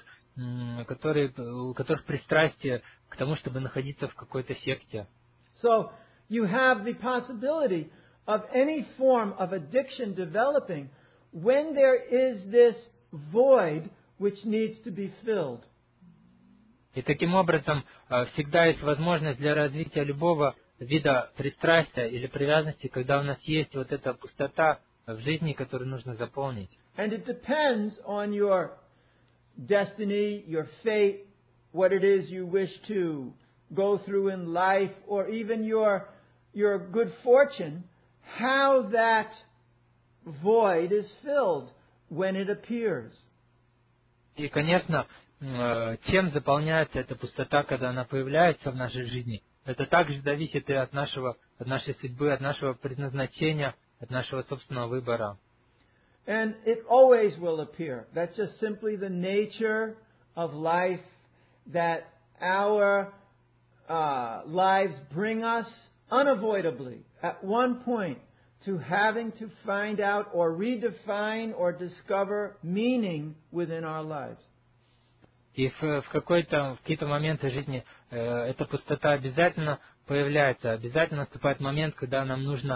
пристрастие к тому, чтобы находиться в какой-то секте. So you have the possibility of any form of addiction developing when there is this void which needs to be filled. И таким образом всегда есть возможность для развития любого вида пристрастия или привязанности, когда у нас есть эта пустота в жизни, которую нужно заполнить. And it depends on your destiny, your fate, what it is you wish to go through in life, or even your good fortune, how that void is filled when it appears. И, конечно, чем заполняется эта пустота, когда она появляется в нашей жизни, это также зависит и от нашей судьбы, от нашего предназначения, от нашего собственного выбора. And it always will appear. That's just simply the nature of life, that our lives bring us unavoidably at one point to having to find out or redefine or discover meaning within our lives. И в какие-то моменты жизни эта пустота обязательно появляется, обязательно наступает момент, когда нам нужно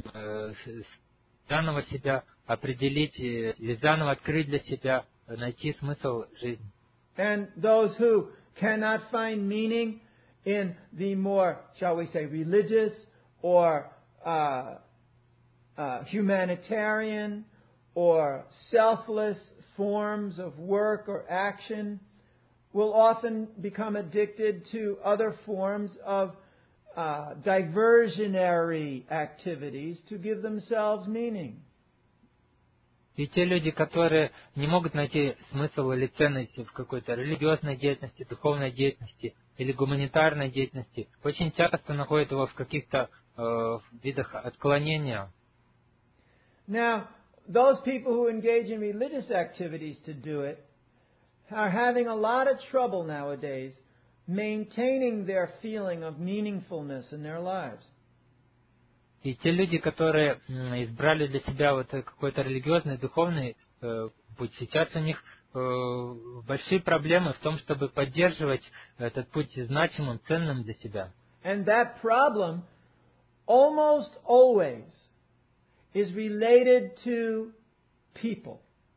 заново себя определить или заново открыть для себя, найти смысл жизни. And those who cannot find meaning in the more, shall we say, religious or humanitarian or selfless forms of work or action will often become addicted to other forms of diversionary activities to give themselves meaning. И те люди, которые не могут найти смысл или ценность в какой-то религиозной деятельности, духовной деятельности или гуманитарной деятельности, очень часто находят его в каких-то видах отклонения. Now, those people who engage in religious activities to do it are having a lot of trouble nowadays maintaining their feeling of meaningfulness in their lives. И те люди, которые избрали для себя вот какой-то религиозный, духовный путь, сейчас у них большие проблемы в том, чтобы поддерживать этот путь значимым, ценным для себя. And that problem almost always is related to people.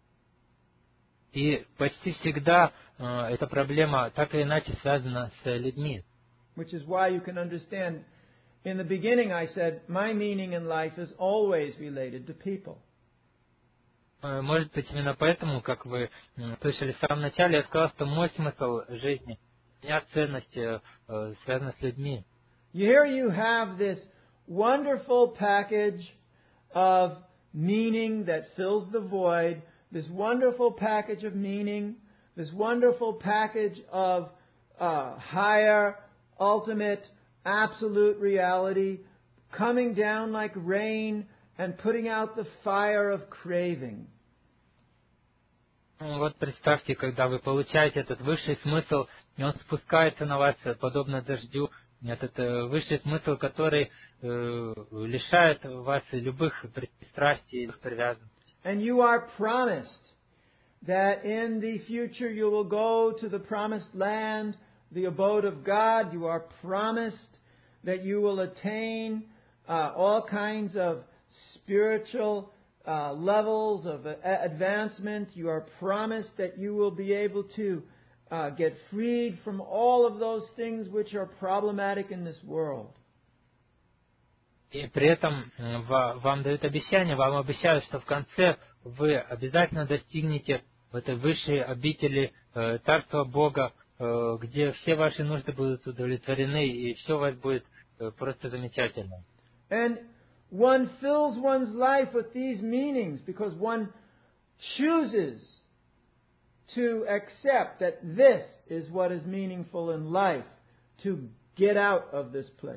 И почти всегда эта проблема так или иначе связана с людьми. Which is why you can understand, in the beginning I said, my meaning in life is always related to people. Может быть, именно поэтому, как вы слышали в самом начале, я сказал, что мой смысл жизни, у меня ценность связана с людьми. Here you have this wonderful package of meaning that fills the void, this wonderful package of meaning, this wonderful package of higher, ultimate, absolute reality coming down like rain and putting out the fire of craving. Вот представьте, когда вы получаете этот высший смысл, и он спускается на вас подобно дождю, этот высший смысл, который лишает вас любых пристрастий и привязанностей. And you are promised that in the future you will go to the promised land, the abode of God. You are promised that you will attain all kinds of spiritual levels of advancement. You are promised that you will be able to get freed from all of those things which are problematic in this world. И при этом вам дают обещание, вам обещают, что в конце вы обязательно достигнете в этой высшей обители Царства Бога, где все ваши нужды будут удовлетворены, и все у вас будет просто замечательно. And one fills one's life with these meanings because one chooses to accept that this is what is meaningful in life, to get out of this place.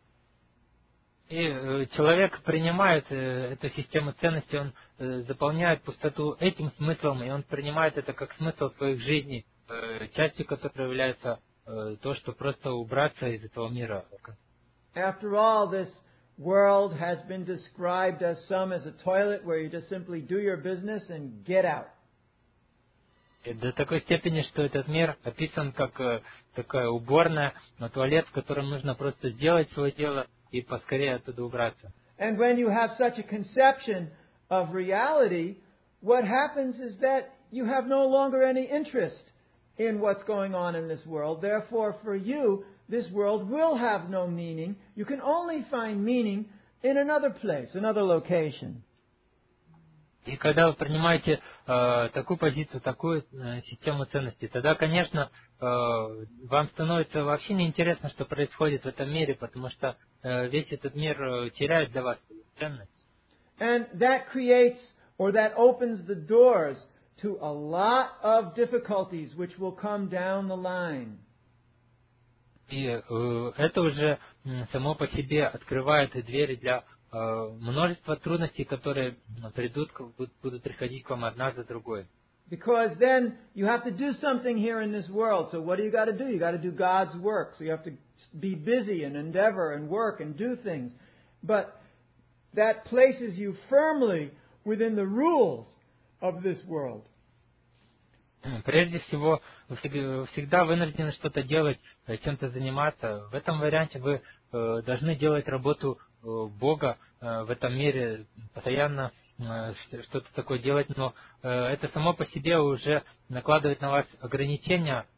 И человек принимает эту систему ценностей, он заполняет пустоту этим смыслом, и он принимает это как смысл своих жизней, частью которой является то, что просто убраться из этого мира. After all, this world has been described as some as a toilet where you just simply do your business and get out. И до такой степени, что этот мир описан как такая уборная, туалет, в котором нужно просто сделать свое дело и поскорее оттуда убраться. And when you have such a conception of reality, what happens is that you have no longer any interest in what's going on in this world. Therefore, for you, this world will have no meaning. You can only find meaning in another place, another location. И когда вы принимаете такую позицию, такую систему ценностей, тогда, конечно, вам становится вообще неинтересно, что происходит в этом мире, потому что весь этот мир теряет для вас ценность. And that creates, or that opens the doors to a lot of difficulties which will come down the line. И это уже само по себе открывает двери для множества трудностей, которые будут приходить к вам одна за другой. Because then you have to do something here in this world. So what do? You got to do God's work. So you have to be busy and endeavor and work and do things. But that places you firmly within the rules of this world. Прежде всего, вы всегда вынуждены что-то делать, чем-то заниматься. В этом варианте вы должны делать работу Бога в этом мире, постоянно что-то такое делать, но это само по себе уже накладывает на вас ограничения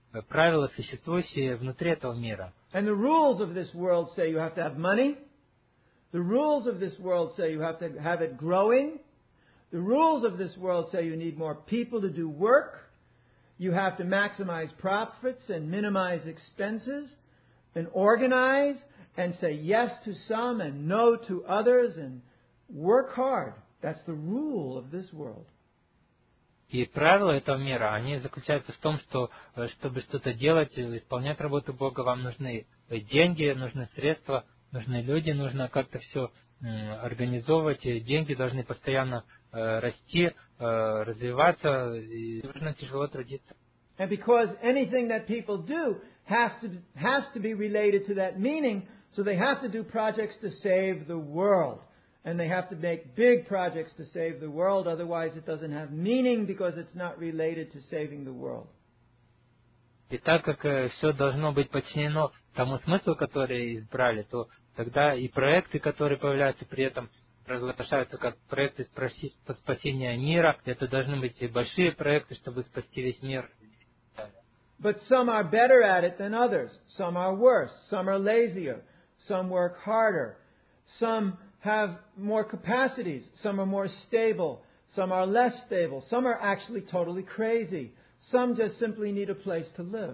правила, существующие внутри этого мира. And the rules of this world say you have to have money. The rules of this world say you have to have it growing. The rules of this world say you need more people to do work. You have to maximize profits and minimize expenses and organize and say yes to some and no to others and work hard. That's the rule of this world. И правила этого мира, они заключаются в том, что чтобы что-то делать, исполнять работу Бога, вам нужны деньги, нужны средства, нужны люди, нужно как-то все организовывать. Деньги должны постоянно расти, развиваться, и нужно тяжело трудиться. And because anything that people do has to be related to that meaning, so they have to do projects to save the world. And they have to make big projects to save the world, otherwise it doesn't have meaning because it's not related to saving the world. И так как все должно быть подчинено тому смыслу, который избрали, то тогда и проекты, которые появляются при этом, разглашаются как проекты спасения мира. Это должны быть и большие проекты, чтобы спасти весь мир. But some are better at it than others. Some are worse. Some are lazier. Some work harder. Some have more capacities. Some are more stable. Some are less stable. Some are actually totally crazy. Some just simply need a place to live.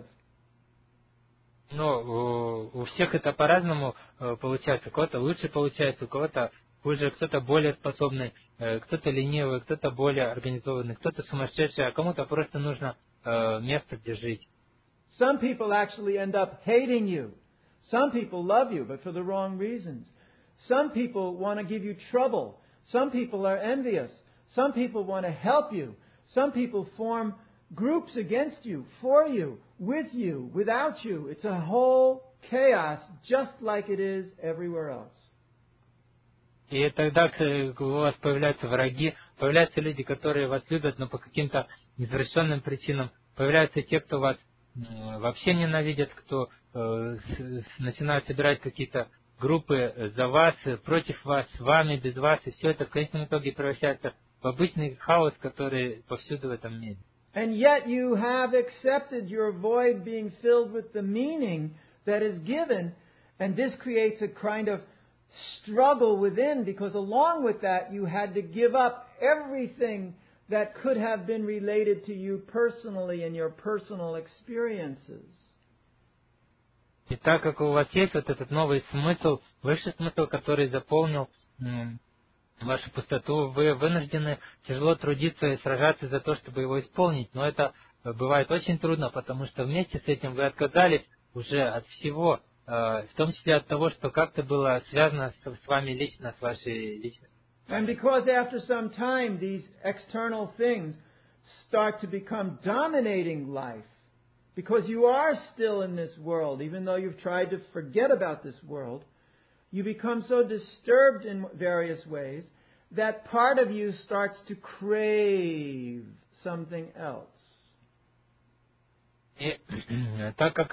Но у всех это по-разному получается. У кого-то лучше получается, у кого-то хуже, кто-то более способный, кто-то ленивый, кто-то более организованный, кто-то сумасшедший, а кому-то просто нужно место, где жить. Some people actually end up hating you. Some people love you, but for the wrong reasons. Some people want to give you trouble. Some people are envious. Some people want to help you. Some people form groups against you, for you, with you, without you. It's a whole chaos, just like it is everywhere else. И тогда у вас появляются враги, появляются люди, которые вас любят, но по каким-то извращенным причинам. Появляются те, кто вас вообще ненавидят, кто начинают собирать какие-то группы за вас, против вас, с вами, без вас. И все это в конечном итоге превращается в обычный хаос, который повсюду в этом мире. And yet you have accepted your void being filled with the meaning that is given, and this creates a kind of struggle within, because along with that you had to give up everything that could have been related to you personally and your personal experiences. И так как у вас есть вот этот новый смысл, высший смысл, который заполнил вашу пустоту, вы вынуждены тяжело трудиться и сражаться за то, чтобы его исполнить. Но это бывает очень трудно, потому что вместе с этим вы отказались уже от всего, в том числе от того, что как-то было связано с вами лично, с вашей личностью. And because after some time these external things start to become dominating life, because you are still in this world, even though you've tried to forget about this world, you become so disturbed in various ways that part of you starts to crave something else. И так как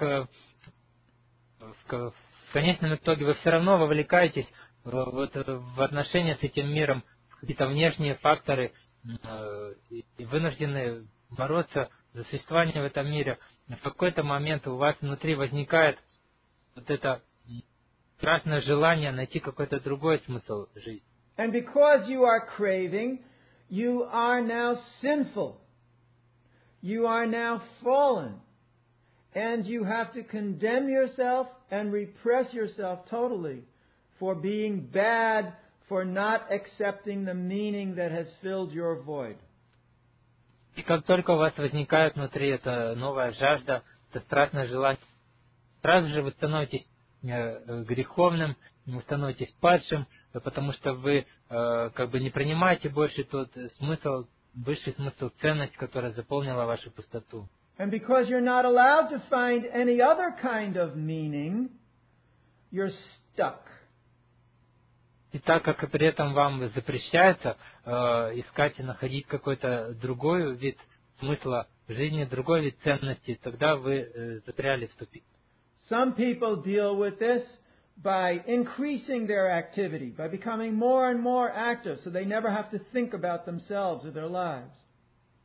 в конечном итоге вы все равно вовлекаетесь в отношения с этим миром, какие-то внешние факторы, и вынуждены бороться за существование в этом мире, в какой-то момент у вас внутри возникает вот это страстное желание найти какой-то другой смысл жизни. And because you are craving, you are now sinful. You are now fallen. And you have to condemn yourself and repress yourself totally for being bad, for not accepting the meaning that has filled your void. И как только у вас возникает внутри эта новая жажда, это страстное желание, сразу же вы становитесь греховным, вы становитесь падшим, потому что вы как бы не принимаете больше тот смысл, высший смысл, ценность, которая заполнила вашу пустоту. And because you're not allowed to find any other kind of meaning, you're stuck. И так как при этом вам запрещается искать и находить какой-то другой вид смысла жизни, другой вид ценности, тогда вы застряли в тупик. Some people deal with this by increasing their activity, by becoming more and more active, so they never have to think about themselves or their lives.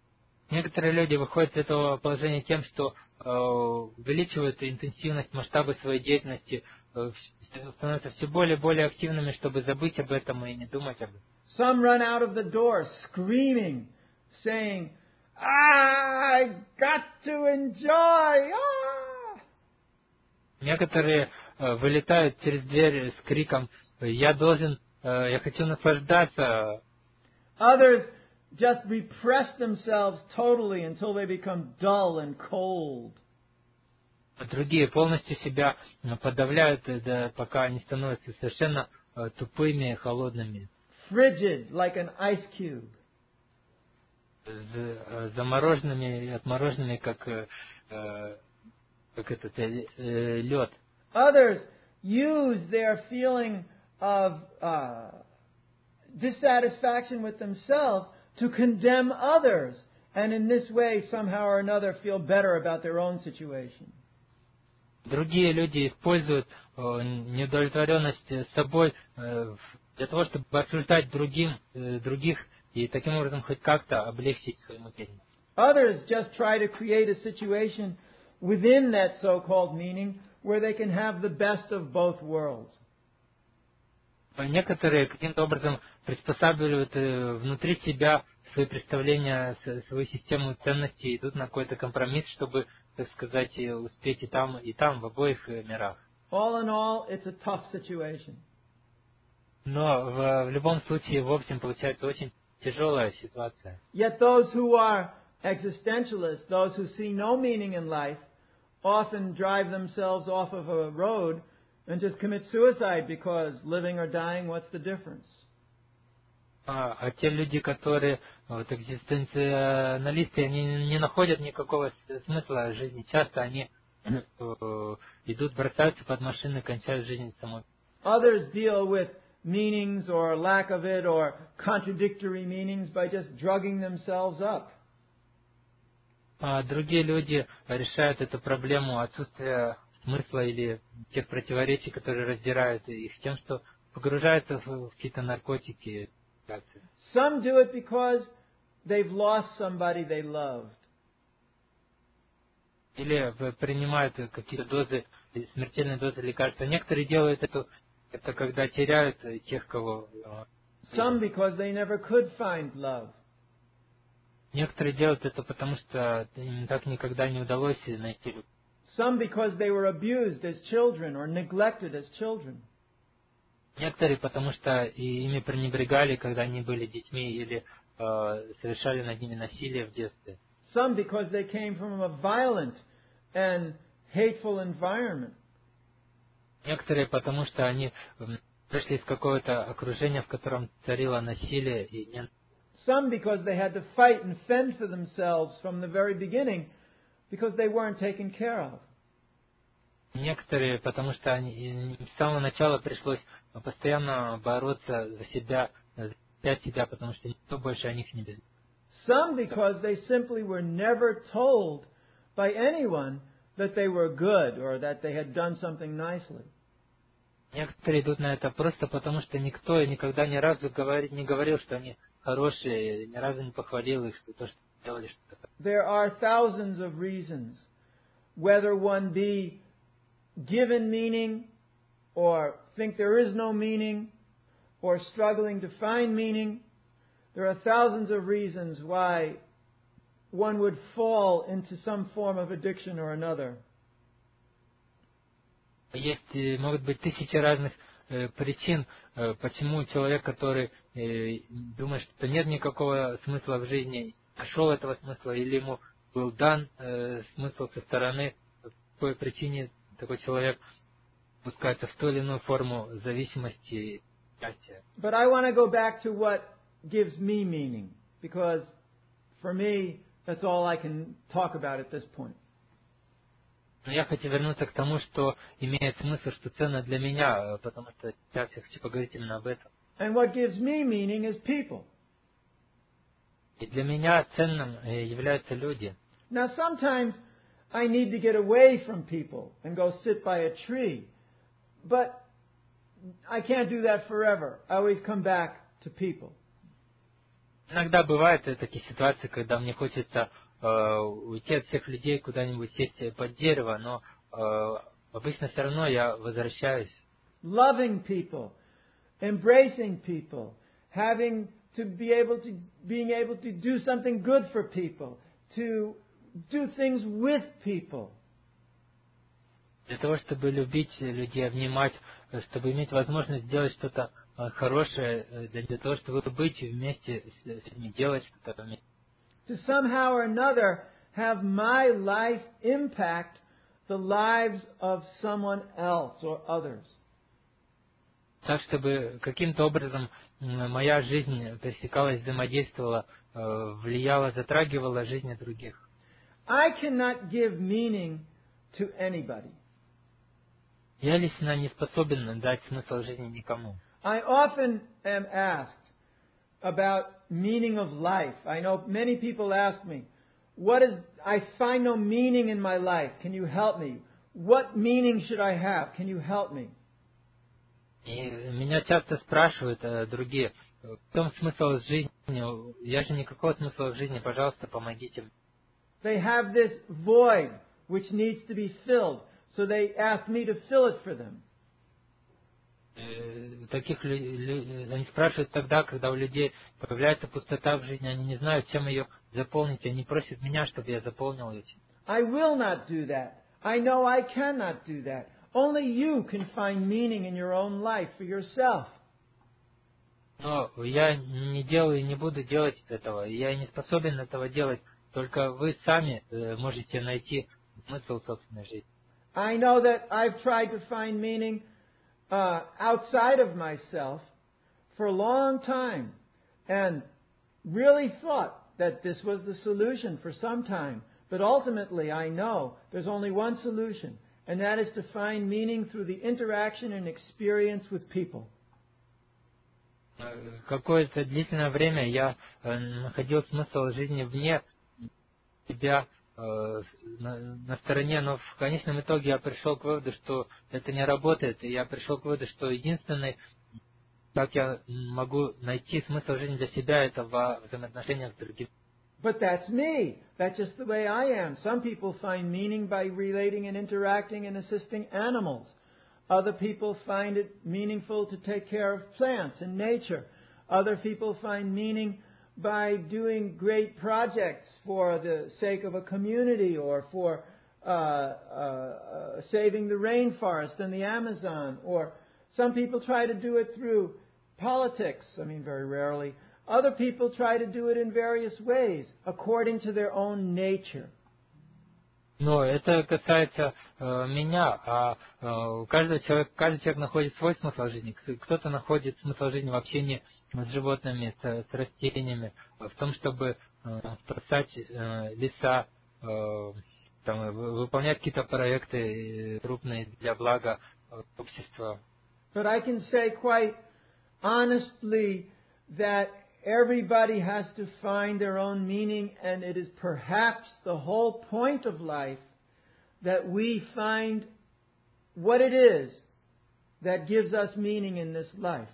Некоторые люди выходят из этого положения тем, что увеличивают интенсивность, масштабы своей деятельности, становятся все более и более активными, чтобы забыть об этом и не думать об этом. Some run out of the door screaming, saying, I got to enjoy! Ah! Некоторые вылетают через дверь с криком я хочу наслаждаться. Others just repress themselves totally until they become dull and cold. Другие полностью себя подавляют, пока они становятся совершенно тупыми, холодными. Frigid, like an ice cube. Замороженными, отмороженными, как лед. Others use their feeling of dissatisfaction with themselves to condemn others, and in this way, somehow or another, feel better about their own situation. Другие люди используют неудовлетворенность собой для того, чтобы осуждать других и таким образом хоть как-то облегчить свою мучение. Others just try to create a situation within that so-called meaning where they can have the best of both worlds. Некоторые каким-то образом приспосабливают внутри себя свои представления, свою систему ценностей, идут на какой-то компромисс, чтобы, так сказать, успеть и там, в обоих мирах. All in all, it's a tough situation. Но в любом случае, в общем, получается очень тяжелая ситуация. Yet those who are existentialists, those who see no meaning in life, often drive themselves off of a road and just commit suicide because living or dying, what's the difference? А те люди, которые экзистенциалисты, они не находят никакого смысла в жизни. Часто они бросаются под машины, кончают жизнь самой. Others deal with meanings or lack of it or contradictory meanings by just drugging themselves up. А другие люди решают эту проблему отсутствия смысла или тех противоречий, которые раздирают их, тем, что погружаются в какие-то наркотики. Some do it because they've lost somebody they loved. Или принимают какие-то смертельные дозы лекарства. Некоторые делают это когда теряют тех, кого... Some because they never could find love. Некоторые делают это потому, что им так никогда не удалось найти любовь. Some because they were abused as children or neglected as children. Некоторые потому, что ими пренебрегали, когда они были детьми, или совершали над ними насилие в детстве. Some because they came from a violent and hateful environment. Некоторые потому, что они пришли из какого-то окружения, в котором царило насилие и ненависть. Some because they had to fight and fend for themselves from the very beginning because they weren't taken care of. Некоторые потому, что с самого начала пришлось постоянно бороться за себя, защищать себя, потому что никто больше о них не безопасен. Some because they simply were never told by anyone that they were good or that they had done something nicely. Некоторые идут на это просто потому, что никто никогда ни разу не говорил, что они хорошие, ни разу не похвалил их, что то, что делали что-то. There are thousands of reasons, whether one be given meaning or think there is no meaning or struggling to find meaning. There are thousands of reasons why one would fall into some form of addiction or another. Могут быть тысячи разных причин, почему человек, который думает, что нет никакого смысла в жизни, нашел этого смысла, или ему был дан смысл со стороны, по какой причине такой человек пускается в ту или иную форму зависимости и счастья. But I want to go back to what gives me meaning, because for me, that's all I can talk about at this point. Но я хочу вернуться к тому, что имеет смысл, что ценно для меня, потому что сейчас я хочу поговорить именно об этом. And what gives me meaning is people. И для меня ценным являются люди. Now, sometimes I need to get away from people and go sit by a tree, but I can't do that forever. I always come back to people. Иногда бывают такие ситуации, когда мне хочется уйти от всех людей, куда-нибудь сесть под дерево, но обычно все равно я возвращаюсь. Loving people, embracing people, being able to do something good for people, to do things with people. Для того, чтобы любить людей, обнимать, чтобы иметь возможность сделать что-то хорошее, для того, чтобы быть вместе с людьми, делать что-то вместе. To somehow or another have my life impact the lives of someone else or others. Так, чтобы каким-то образом моя жизнь пересекалась, взаимодействовала, влияла, затрагивала жизни других. I cannot give meaning to anybody. Я лично не способен дать смысл жизни никому. I often am asked about meaning of life. I know many people ask me, I find no meaning in my life. Can you help me? What meaning should I have? Can you help me? И меня часто спрашивают другие, в чем смысл жизни? Я же никакого смысла в жизни, пожалуйста, помогите. They have this void which needs to be filled, so they ask me to fill it for them. Таких они спрашивают тогда, когда у людей появляется пустота в жизни, они не знают, чем ее заполнить, они просят меня, чтобы я заполнил этим. I will not do that. I know I cannot do that. Only you can find meaning in your own life for yourself. Но я не делаю и не буду делать этого, я не способен этого делать, только вы сами можете найти смысл собственной жизни. I know that I've tried to find meaning outside of myself for a long time and really thought that this was the solution for some time. But ultimately I know there's only one solution, and that is to find meaning through the interaction and experience with people. Какое-то длительное время я находил смысл жизни вне себя, на стороне, но в конечном итоге я пришел к выводу, что это не работает, и я пришел к выводу, что единственный, как я могу найти смысл жизни для себя, это во взаимоотношениях с другими. But that's me. That's just the way I am. Some people find meaning by relating and interacting and assisting animals. Other people find it meaningful to take care of plants and nature. Other people find meaning by doing great projects for the sake of a community or for saving the rainforest and the Amazon. Or some people try to do it through politics, very rarely. Other people try to do it in various ways, according to their own nature. Но это касается меня, каждый человек находит свой смысл жизни. Кто-то находит смысл жизни в общении с животными, с растениями, в том, чтобы спасать леса, выполнять какие-то проекты крупные для блага общества. But I can say quite honestly that everybody has to find their own meaning, and it is perhaps the whole point of life that we find what it is that gives us meaning in this life.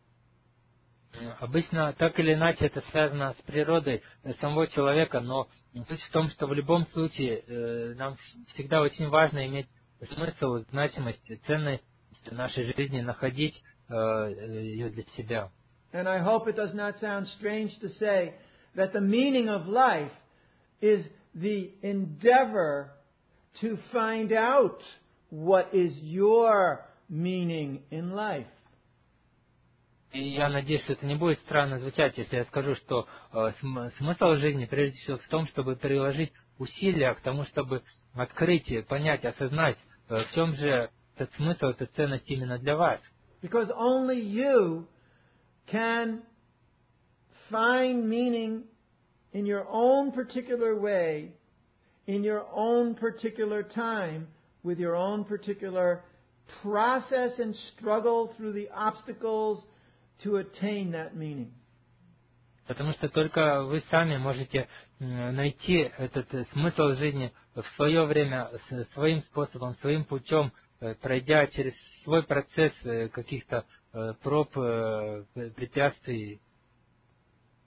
Обычно так или иначе это связано с природой самого человека, но суть в том, что в любом случае нам всегда очень важно иметь смысл, значимость, ценность нашей жизни, находить ее для себя. And I hope it does not sound strange to say that the meaning of life is the endeavor to find out what is your meaning in life. И я надеюсь, что это не будет странно звучать, если я скажу, что смысл жизни прежде всего в том, чтобы приложить усилия к тому, чтобы открыть, понять, осознать, в чем же этот смысл, эта ценность именно для вас. Because only you can find meaning in your own particular way, in your own particular time, with your own particular process and struggle through the obstacles to attain that meaning. Потому что только вы сами можете найти этот смысл жизни в свое время, своим способом, своим путем, пройдя через свой процесс каких-то проб, препятствий.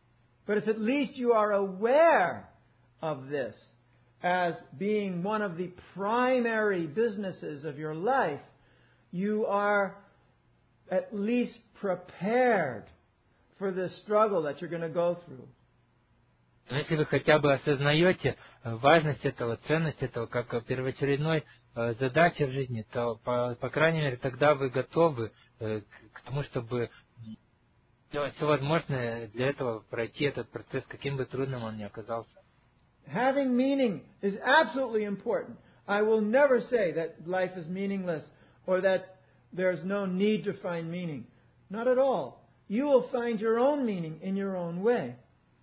But if at least you are aware of this as being one of the primary businesses of your life, you are at least prepared for the struggle that you're going to go through. Но если вы хотя бы осознаете важность этого, ценность этого, как первоочередной задачи в жизни, то, по крайней мере, тогда вы готовы к тому, чтобы делать все возможное для этого, пройти этот процесс, каким бы трудным он ни оказался. Having meaning is absolutely important. I will never say that life is meaningless or that there's no need to find meaning. Not at all. You will find your own meaning in your own way.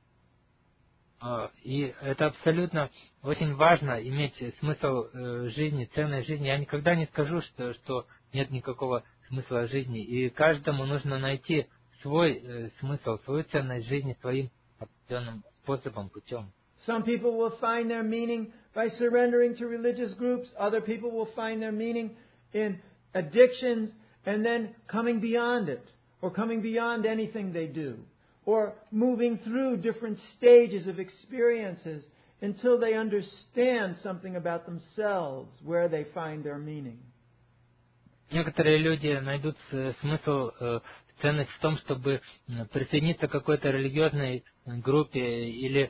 И это абсолютно очень важно, иметь смысл жизни, ценность жизни. Я никогда не скажу, что нет никакого смысла жизни. И каждому нужно найти свой смысл, свою ценность жизни своим определенным способом, путем. Some people will find their meaning by surrendering to religious groups. Other people will find their meaning in addictions and then coming beyond it, or coming beyond anything they do, or moving through different stages of experiences until they understand something about themselves, where they find their meaning. Некоторые люди найдут смысл, ценность в том, чтобы присоединиться к какой-то религиозной группе или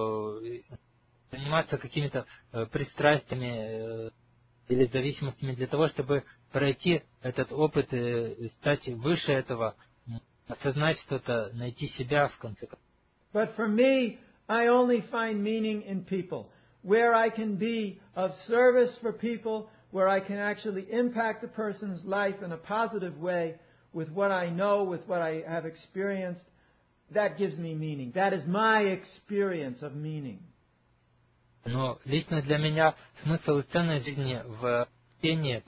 заниматься какими-то пристрастиями или зависимостями для того, чтобы пройти этот опыт и стать выше этого, осознать что-то, найти себя в конце концов. But for me, I only find meaning in people, where I can be of service for people, where I can actually impact a person's life in a positive way with what I know, with what I have experienced. That gives me meaning. That is my experience of meaning. Но лично для меня смысл и ценность жизни в общении,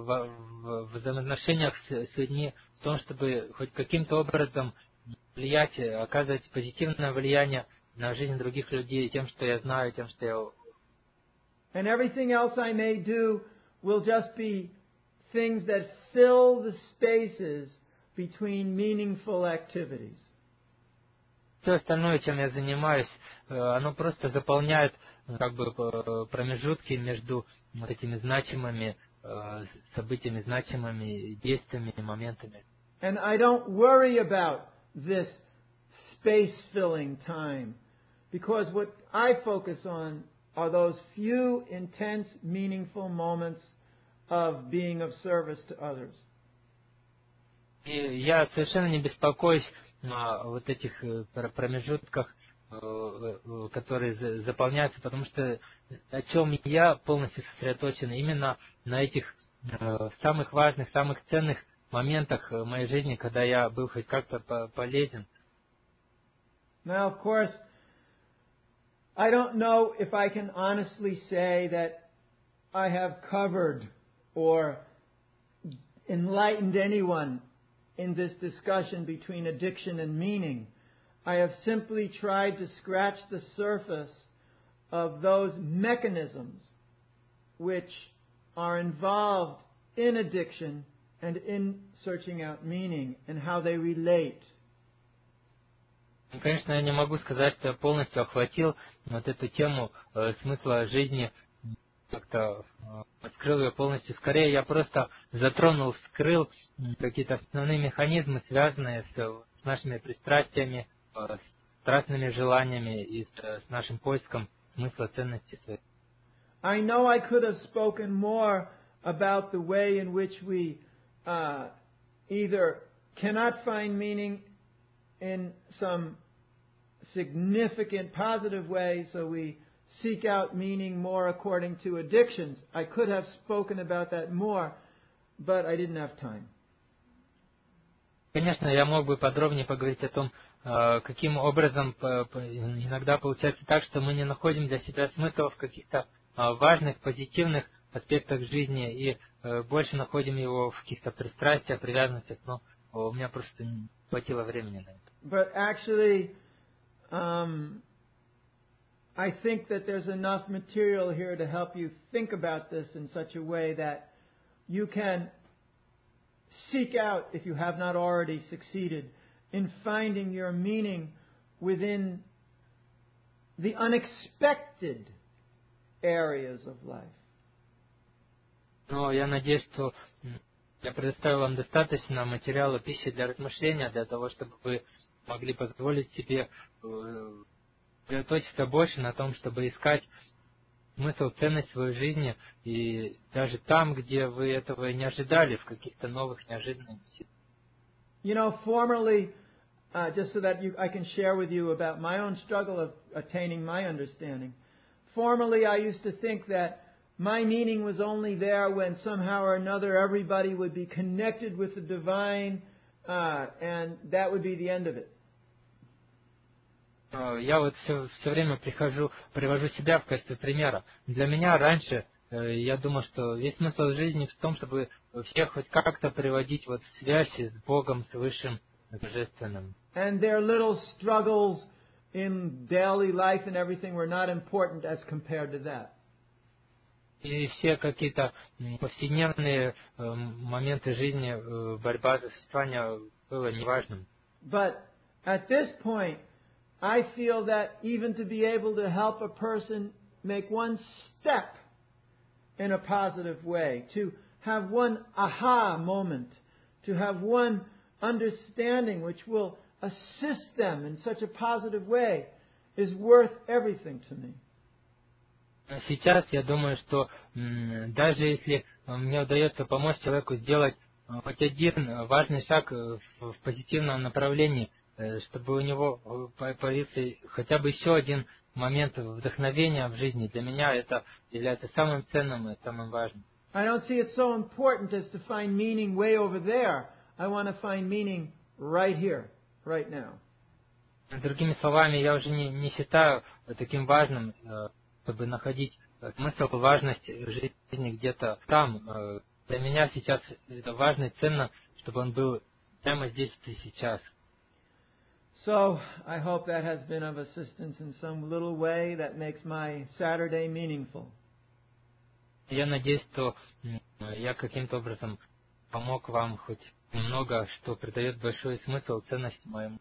в взаимоотношениях с людьми, в том, чтобы хоть каким-то образом влиять, оказывать позитивное влияние на жизнь других людей тем, что я знаю, тем, что я... And everything else I may do will just be things that fill the spaces between meaningful activities. Все остальное, чем я занимаюсь, оно просто заполняет как бы промежутки между вот этими значимыми событиями, значимыми действиями и моментами. And I don't worry about this space-filling time, because what I focus on are those few intense, meaningful moments of being of service to others. И я совершенно не беспокоюсь о вот этих промежутках, которые заполняются, потому что о чем я полностью сосредоточен, именно на этих самых важных, самых ценных моментах моей жизни, когда я был хоть как-то полезен. Now, of course, I don't know if I can honestly say that I have covered or enlightened anyone in this discussion between addiction and meaning. I have simply tried to scratch the surface of those mechanisms which are involved in addiction and in searching out meaning and how they relate. Конечно, я не могу сказать, что я полностью охватил вот эту тему смысла жизни, как-то открыл ее полностью. Скорее, я просто затронул, вскрыл какие-то основные механизмы, связанные с нашими пристрастиями, с страстными желаниями и с нашим поиском смысла, ценности своей. I know I could have spoken more about the way in which we either cannot find meaning in some significant positive way, so we seek out meaning more according to addictions. I could have spoken about that more, but I didn't have time. Конечно, я мог бы подробнее поговорить о том, каким образом иногда получается так, что мы не находим для себя смысла в каких-то важных, позитивных аспектах жизни и больше находим его в каких-то пристрастиях, привязанностях, но у меня просто не хватило времени на это. But actually, I think that there's enough material here to help you think about this in such a way that you can seek out, if you have not already succeeded, in finding your meaning within the unexpected areas of life. Но я надеюсь, что я предоставил вам достаточно материала, пищи для размышления, для того, чтобы вы могли позволить себе сосредоточиться больше на том, чтобы искать смысл, ценность своей жизни, и даже там, где вы этого не ожидали, в каких-то новых, неожиданных ситуациях. You know, formerly, just so that I can share with you about my own struggle of attaining my understanding. Formerly, I used to think that my meaning was only there when somehow or another everybody would be connected with the divine, and that would be the end of it. Я вот все время привожу себя в качестве примера. Для меня раньше, я думал, что весь смысл жизни в том, чтобы всех хоть как-то приводить вот в связь с Богом, с Высшим, с Божественным. And their little struggles in daily life and everything were not important as compared to that. И все какие-то повседневные моменты жизни, борьба за существование было неважным. But at this point, I feel that even to be able to help a person make one step in a positive way, to have one aha moment, to have one understanding which will assist them in such a positive way, is worth everything to me. Сейчас я думаю, что даже если мне удается помочь человеку сделать хоть один важный шаг в позитивном направлении, чтобы у него появился хотя бы еще один момент вдохновения в жизни, для меня это является самым ценным и самым важным. I don't see it so important as to find meaning way over there. I want to find meaning right here, right now. Другими словами, я уже не считаю таким важным, чтобы находить смысл, важность жизни где-то там. Для меня сейчас это важно и ценно, чтобы он был прямо здесь и сейчас. So, I hope that has been of assistance in some little way that makes my Saturday meaningful. Я надеюсь, что я каким-то образом помог вам хоть немного, что придает большой смысл, ценность моему.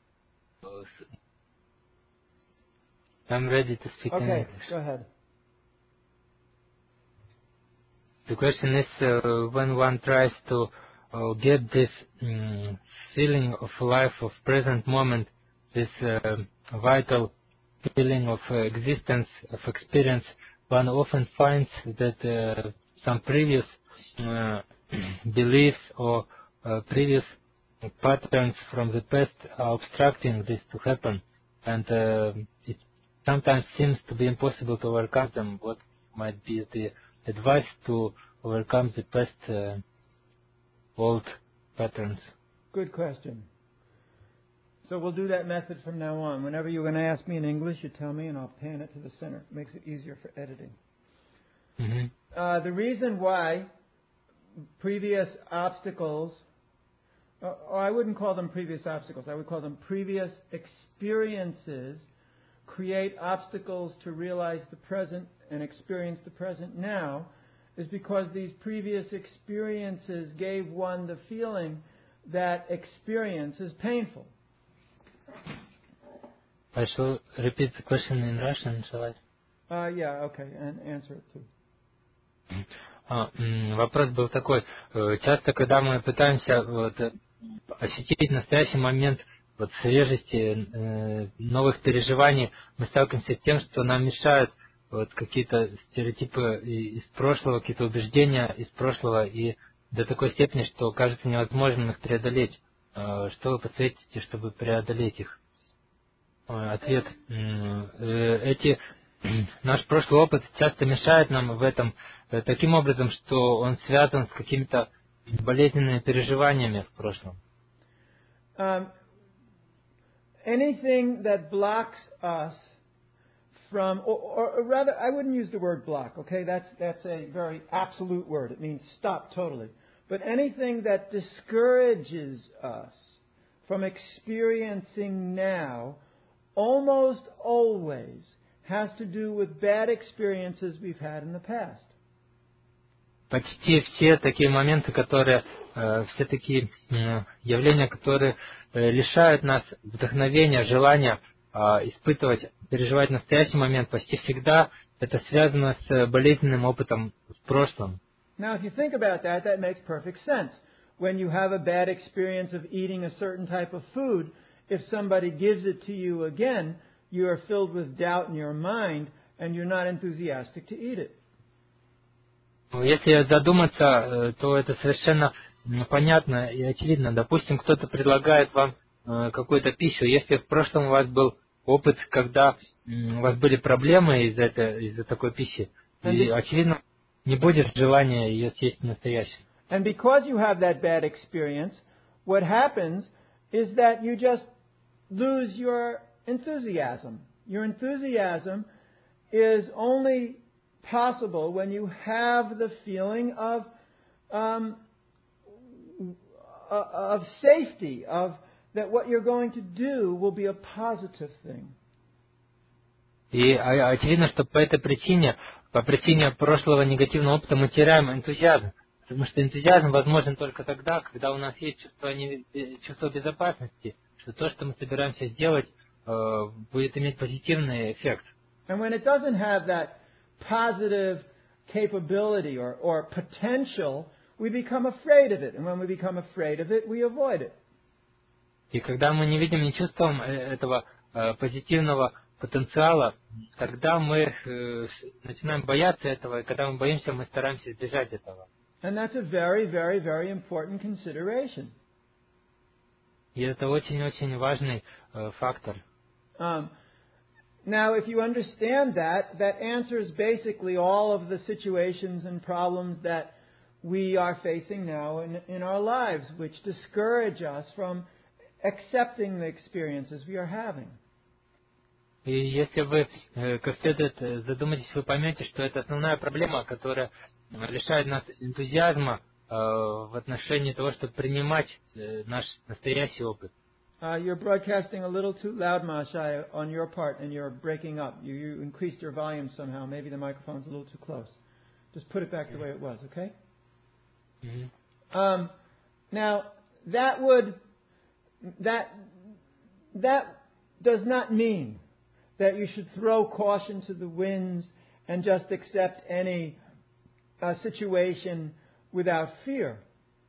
I'm ready to speak in English. Go ahead. The question is, when one tries to get this feeling of life, of present moment, this vital feeling of existence, of experience, one often finds that some previous beliefs or previous patterns from the past are obstructing this to happen, and it sometimes seems to be impossible to overcome them. What might be the advice to overcome the past old patterns? Good question. So we'll do that method from now on. Whenever you're going to ask me in English, you tell me and I'll pan it to the center. It makes it easier for editing. Mm-hmm. The reason why previous obstacles, or I wouldn't call them previous obstacles, I would call them previous experiences, create obstacles to realize the present and experience the present now, is because these previous experiences gave one the feeling that experience is painful. I shall repeat the question in Russian, shall I? Yeah, okay, and answer it too. Вопрос был такой. Часто, когда мы пытаемся ощутить настоящий момент свежести, новых переживаний, мы сталкиваемся с тем, что нам мешают какие-то стереотипы из прошлого, какие-то убеждения из прошлого, и до такой степени, что кажется невозможным их преодолеть. Что вы посоветуете, чтобы преодолеть их? Ответ. Наш прошлый опыт часто мешает нам в этом таким образом, что он связан с какими-то болезненными переживаниями в прошлом. Anything that blocks us from, or rather, I wouldn't use the word block, okay? That's a very absolute word. It means stop totally. But anything that discourages us from experiencing now almost always has to do with bad experiences we've had in the past. Почти все такие моменты, все такие явления, которые лишают нас вдохновения, желания испытывать, переживать настоящий момент, почти всегда это связано с болезненным опытом в прошлом. Now, if you think about that, that makes perfect sense. When you have a bad experience of eating a certain type of food, if somebody gives it to you again, you are filled with doubt in your mind, and you're not enthusiastic to eat it. Если задуматься, то это совершенно понятно и очевидно. Допустим, кто-то предлагает вам какую-то пищу. Если в прошлом у вас был опыт, когда у вас были проблемы из-за такой пищи, и, очевидно, не будет желания ее съесть настоящей. And because you have that bad experience, what happens is that you just lose your enthusiasm. Your enthusiasm is only possible when you have the feeling of safety, of that what you're going to do will be a positive thing. И очевидно, что по этой причине, по причине прошлого негативного опыта, мы теряем энтузиазм. Потому что энтузиазм возможен только тогда, когда у нас есть чувство безопасности, что то, что мы собираемся сделать, будет иметь позитивный эффект. And when it doesn't have that positive capability or potential, we become afraid of it. And when we become afraid of it, we avoid it. И когда мы не видим, не чувствуем этого позитивного потенциала, тогда мы начинаем бояться этого, и когда мы боимся, мы стараемся избежать этого. And that's a very, very, very important consideration. И это очень-очень важный фактор. Now, if you understand that, that answers basically all of the situations and problems that we are facing now in our lives, which discourage us from accepting the experiences we are having. И если вы как следует задумаетесь, вы поймете, что это основная проблема, которая лишает нас энтузиазма в отношении того, чтобы принимать наш настоящий опыт. You're broadcasting a little too loud, Masha, on your part, and you're breaking up. You increased your volume somehow. Maybe the microphone's a little too close. Just put it back the way it was, okay? Mm-hmm. Now, that does not mean that you should throw caution to the winds and just accept any situation without fear.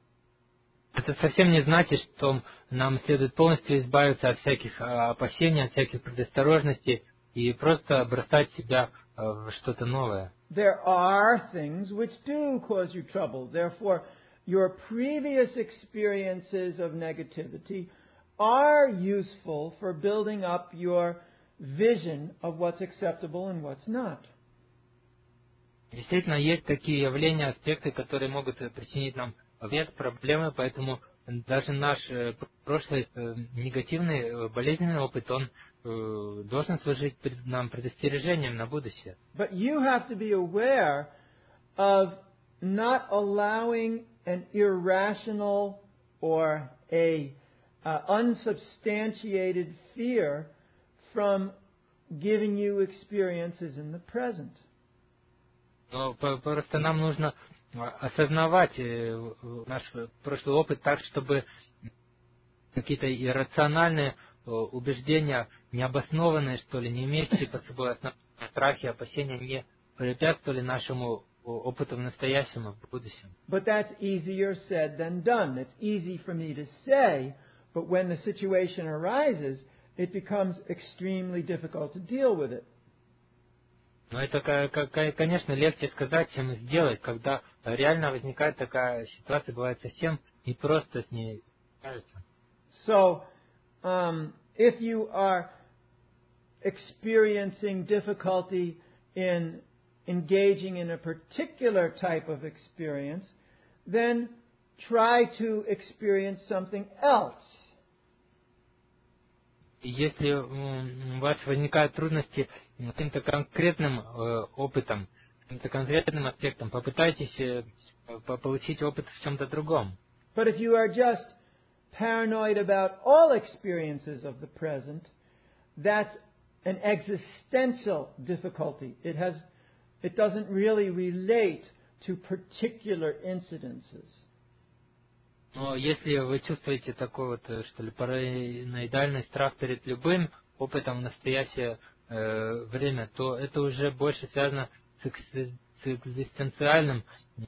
Это совсем не значит, что нам следует полностью избавиться от всяких опасений, от всяких предосторожностей и просто бросать себя в что-то новое. There are things which do cause you trouble. Therefore, your previous experiences of negativity are useful for building up your vision of what's acceptable and what's not. Действительно, есть такие явления, аспекты, которые могут причинить нам вред, проблемы, поэтому даже наш прошлый негативный, болезненный опыт, он должен служить нам предостережением на будущее. But you have to be aware of not allowing an irrational or a unsubstantiated fear from giving you experiences in the present. Но просто нам нужно осознавать наш прошлый опыт так, чтобы какие-то иррациональные убеждения, необоснованные, что ли, не имеющие под собой основные страхи, опасения, не препятствовали нашему опыту в настоящем и в будущем. But that's easier said than done. It's easy for me to say, but when the situation arises, it becomes extremely difficult to deal with it. Но это, конечно, легче сказать, чем сделать, когда реально возникает такая ситуация, бывает совсем непросто с ней справиться. So, if you are experiencing difficulty in engaging in a particular type of experience, then try to experience something else. Если у вас возникают трудности с каким-то конкретным опытом, каким-то конкретным аспектом, попытайтесь получить опыт в чем-то другом. But if you are just paranoid about all experiences of the present, that's an existential difficulty. It doesn't really relate to particular incidences. Но если вы чувствуете такой вот, что ли, параноидальный страх перед любым опытом в настоящее время, то это уже больше связано с экзистенциальным.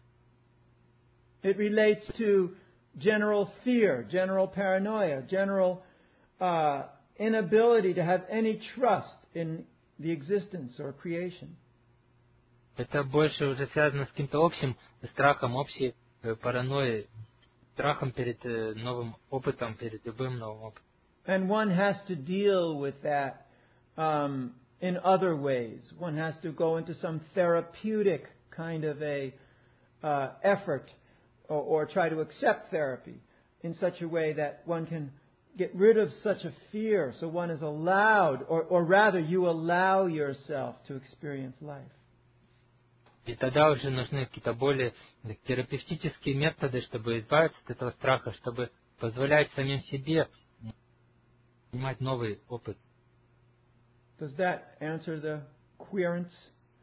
It relates to general fear, general paranoia, general inability to have any trust in the existence or creation. Это больше уже связано с каким-то общим страхом, общей паранойей, страхом перед новым опытом, перед любым новым опытом. And one has to deal with that in other ways. One has to go into some therapeutic kind of a effort or try to accept therapy in such a way that one can get rid of such a fear, so one is allowed, or rather you allow yourself to experience life. И тогда уже нужны какие-то более терапевтические методы, чтобы избавиться от этого страха, чтобы позволять самим себе принимать новый опыт. Does that answer the querence?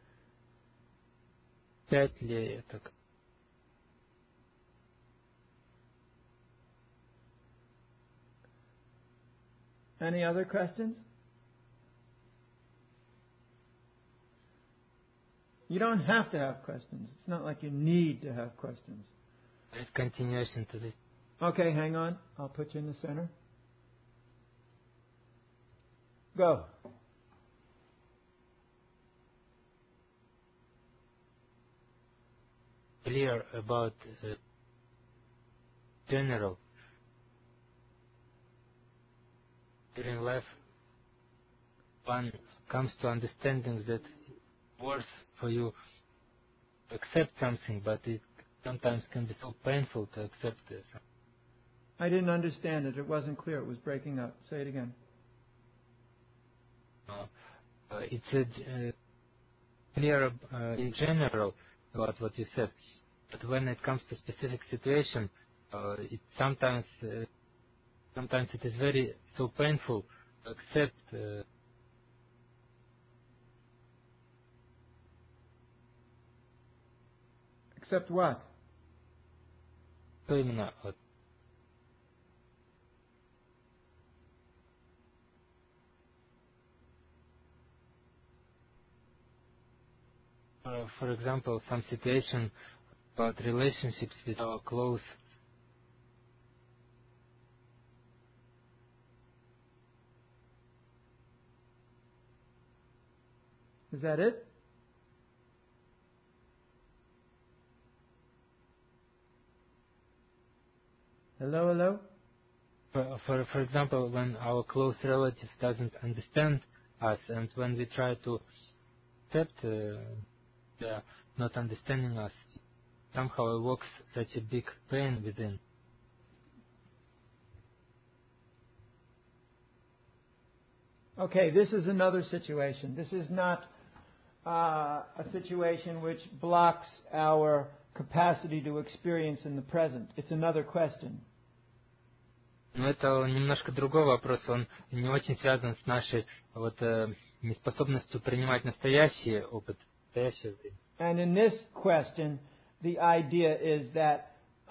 Пять ли это? Any other questions? You don't have to have questions. It's not like you need to have questions. There's continuation to this. Okay, hang on. I'll put you in the center. Go. Clear about general during life, one comes to understanding that it's worth for you to accept something, but it sometimes can be so painful to accept this. I didn't understand it. It wasn't clear. It was breaking up. Say it again. It's clear in general about what you said, but when it comes to specific situation, it sometimes it is very so painful to accept. Accept what? Что именно? For example, some situation about relationships with our close. Is that it? Hello, hello? For example, when our close relative doesn't understand us, and when we try to accept they are not understanding us, somehow evokes such a big pain within. Okay, this is another situation. This is not a situation which blocks our capacity to experience in the present. It's another question. Но это немножко другой вопрос. Он не очень связан с нашей неспособностью принимать настоящий опыт, настоящее время. And in this question, the idea is that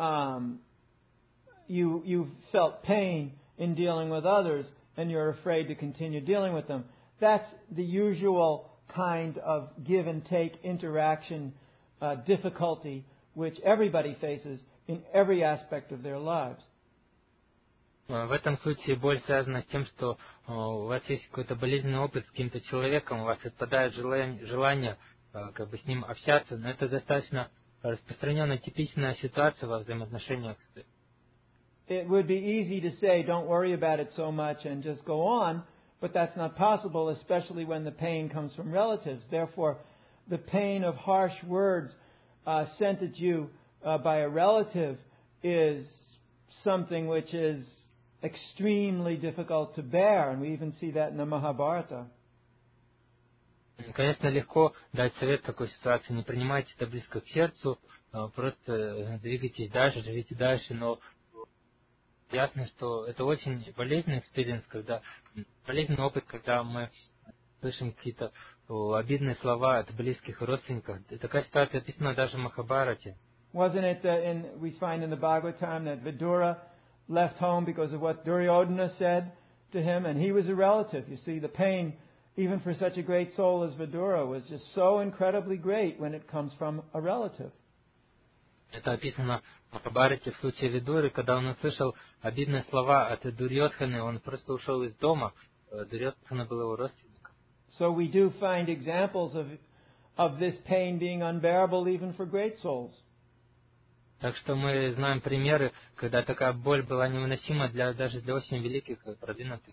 you felt pain in dealing with others, and you're afraid to continue dealing with them. That's the usual kind of give and take interaction difficulty which everybody faces in every aspect of their lives. В этом случае боль связана с тем, что у вас есть какой-то болезненный опыт с каким-то человеком, у вас отпадает желание как бы с ним общаться, но это достаточно распространенная, типичная ситуация во взаимоотношениях. It would be easy to say, don't worry about it so much and just go on, but that's not possible, especially when the pain comes from relatives. Therefore, the pain of harsh words sent at you by a relative is something which is extremely difficult to bear, and we even see that in the Mahabharata. Конечно, легко дать совет в такой ситуации. Не принимайте это близко к сердцу, просто двигайтесь дальше, живите дальше, но ясно, что это очень болезненный экспириенс, болезненный опыт, когда мы слышим какие-то обидные слова от близких родственников. И такая ситуация описана даже в Махабхарате. Wasn't it we find in the Bhagavatam that Vidura left home because of what Duryodhana said? to him, and he was a relative. You see, the pain, even for such a great soul as Vidura, was just so incredibly great when it comes from a relative. Это описано в Махабхарате в случае Видуры, когда он услышал обидные слова от Дурьодханы, он просто ушел из дома. Дурьодхана был его родственником. So we do find examples of this pain being unbearable even for great souls. Так что мы знаем примеры, когда такая боль была невыносима даже для очень великих и продвинутых.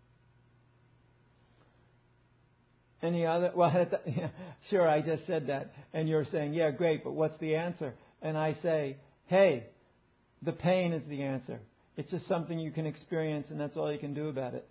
Any other? Well, sure, I just said that, and you're saying, yeah, great, but what's the answer? And I say, hey, the pain is the answer. It's just something you can experience, and that's all you can do about it.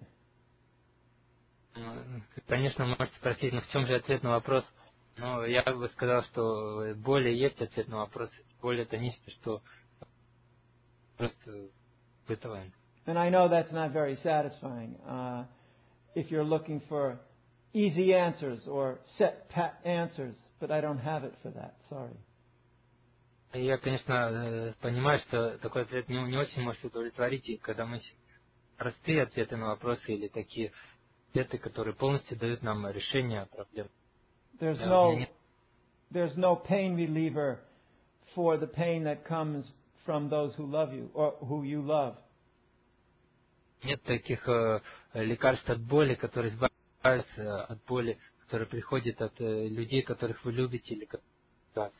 Конечно, вы можете спросить, в чем же ответ на вопрос? Но я бы сказал, что боль и есть ответ на вопрос. Боль — это нечто, что просто испытываем. And I know that's not very satisfying if you're looking for easy answers or set pat answers, but I don't have it for that. Sorry. Я, конечно, понимаю, что такой ответ не очень может удовлетворить, и когда мы простые ответы на вопросы или такие ответы, которые полностью дают нам решение проблем. There's no pain reliever for the pain that comes from those who love you or who you love. Нет таких лекарств от боли, которые избавляются от боли, которые приходят от людей, которых вы любите или вас.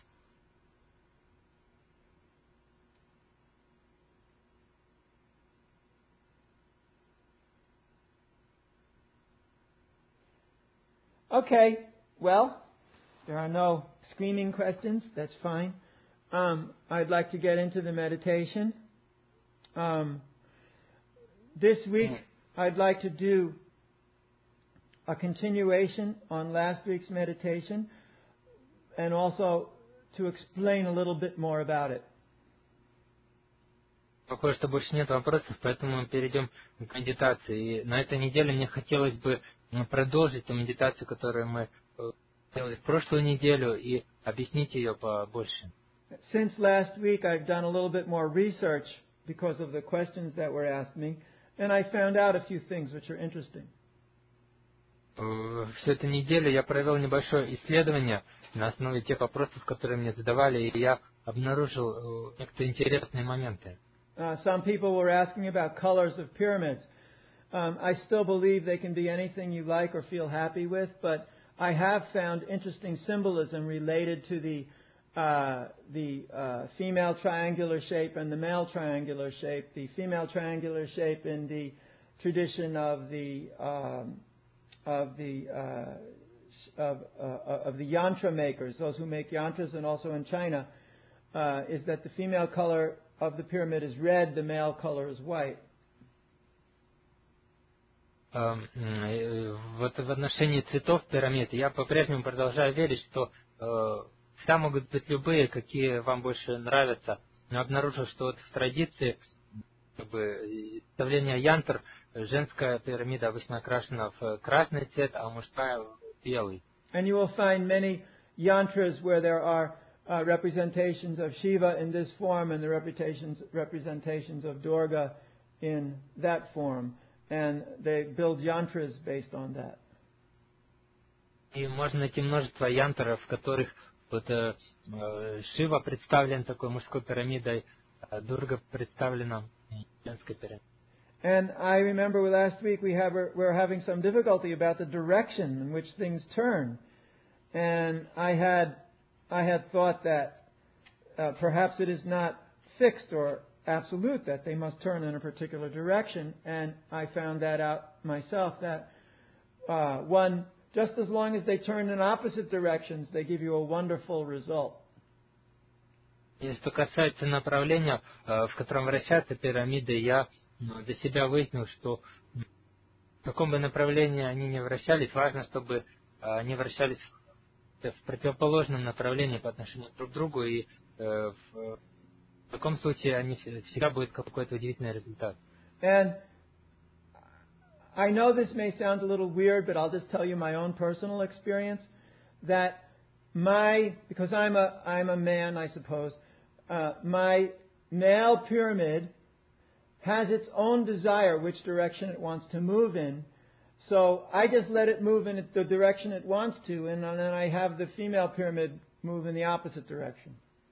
Okay, well, there are no screaming questions. That's fine. I'd like to get into the meditation. This week, I'd like to do a continuation on last week's meditation and also to explain a little bit more about it. Похоже, что больше нет вопросов, поэтому мы перейдем к медитации. И на этой неделе мне хотелось бы продолжить ту медитацию, которую мы делали в прошлую неделю, и объяснить ее побольше. Since last week, I've done a little bit more research because of the questions that were asked me, and I found out a few things which are interesting. Всю эту неделю я провел небольшое исследование на основе тех вопросов, которые мне задавали, и я обнаружил некоторые интересные моменты. Some people were asking about colors of pyramids. I still believe they can be anything you like or feel happy with, but I have found interesting symbolism related to the female triangular shape and the male triangular shape. The female triangular shape in the tradition of the yantra makers, those who make yantras, and also in China, is that the female color of the pyramid is red, the male color is white. Вот в отношении цветов пирамид я по-прежнему продолжаю верить, что цвета могут быть любые, какие вам больше нравятся. Но обнаружил, что вот в традиции изготовления янтр женская пирамида обычно окрашена в красный цвет, а мужская в белый. And you will find many yantras where there are representations of Shiva in this form and the representations of Durga in that form. And they build yantras based on that. И можно найти множество янтров, в которых вот Шива представлен такой мужской пирамидой, а Дурга представлена женской пирамидой. And I remember last week we were having some difficulty about the direction in which things turn. And I had thought that perhaps it is not fixed or absolute that they must turn in a particular direction, and I found that out myself, that just as long as they turn in opposite directions, they give you a wonderful result. И что касается направления, в котором вращаются пирамиды, я для себя выяснил, что в каком бы направлении они ни вращались, важно, чтобы они вращались в противоположном направлении по отношению друг к другу, и в таком случае они всегда будет какой-то удивительный результат. And I know this may sound a little weird, but I'll just tell you my own personal experience that because I'm a man, I suppose, my male pyramid has its own desire which direction it wants to move in. So I just let it move in the direction it wants to, and then I have the female pyramid move in the opposite direction.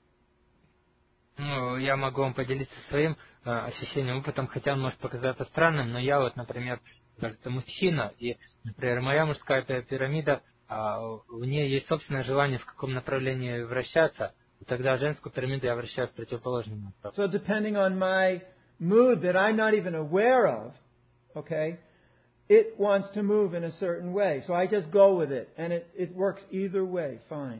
Ну, я могу вам поделиться своим ощущением, опытом, хотя он может показаться странным, но я вот, например, кажется, мужчина, и, например, моя мужская пирамида, в ней есть собственное желание, в каком направлении вращаться, и тогда женскую пирамиду я вращаю в противоположном направлении. So depending on my mood that I'm not even aware of, okay, it wants to move in a certain way. So I just go with it, and it works either way, fine.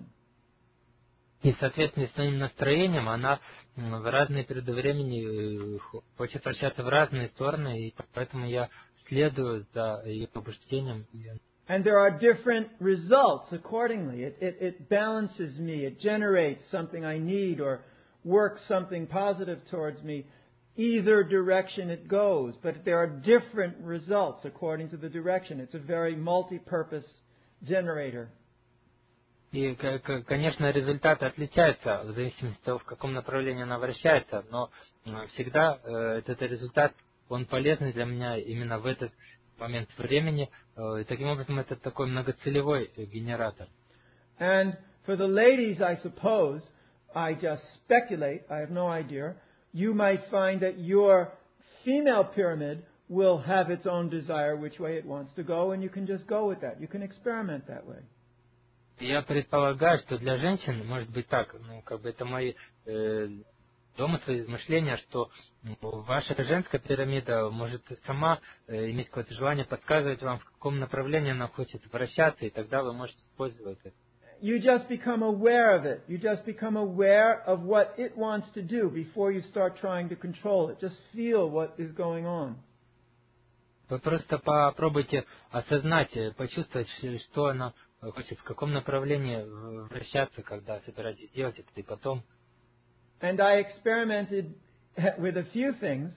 И в соответствии с моим настроением она в разные периоды времени хочет вращаться в разные стороны, и поэтому я следую за ее побуждением. And there are different results accordingly. It balances me. It generates something I need or works something positive towards me. Either direction it goes. But there are different results according to the direction. It's a very multi-purpose generator. И, конечно, результаты отличаются в зависимости от того, в каком направлении она вращается, но всегда этот результат, он полезный для меня именно в этот момент времени. И таким образом, это такой многоцелевой генератор. And for the ladies, I suppose, I just speculate, I have no idea, you might find that your female pyramid will have its own desire which way it wants to go, and you can just go with that. You can experiment that way. Я предполагаю, что для женщин может быть так, это мои домыслы, измышления, что ваша женская пирамида может сама иметь какое-то желание подсказывать вам, в каком направлении она хочет вращаться, и тогда вы можете использовать это. You just become aware of it. You just become aware of what it wants to do before you start trying to control it. Just feel what is going on. Вы просто попробуйте осознать, почувствовать, что она хочет, в каком направлении вращаться, когда собираетесь делать это, и потом. And I experimented with a few things,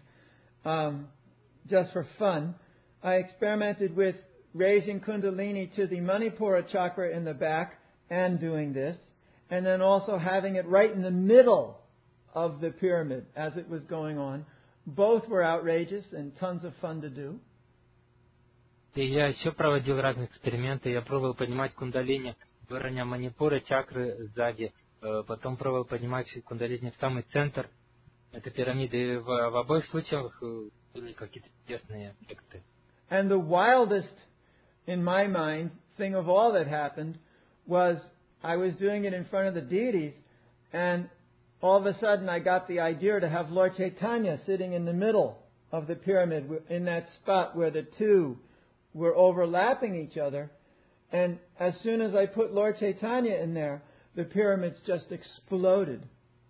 just for fun. I experimented with raising Kundalini to the Manipura chakra in the back and doing this, and then also having it right in the middle of the pyramid as it was going on. Both were outrageous and tons of fun to do. И я еще проводил разные эксперименты. Я пробовал поднимать кундалини в уровне манипуры, чакры сзади. Потом пробовал поднимать кундалини в самый центр этой пирамиды. И в обоих случаях были какие-то чудесные эффекты. And the wildest, in my mind, thing of all that happened was I was doing it in front of the deities, and all of a sudden I got the idea to have Lord Chaitanya sitting in the middle of the pyramid, in that spot where the two were overlapping each other. And as soon as I put Lord Chaitanya in there, the pyramids just exploded.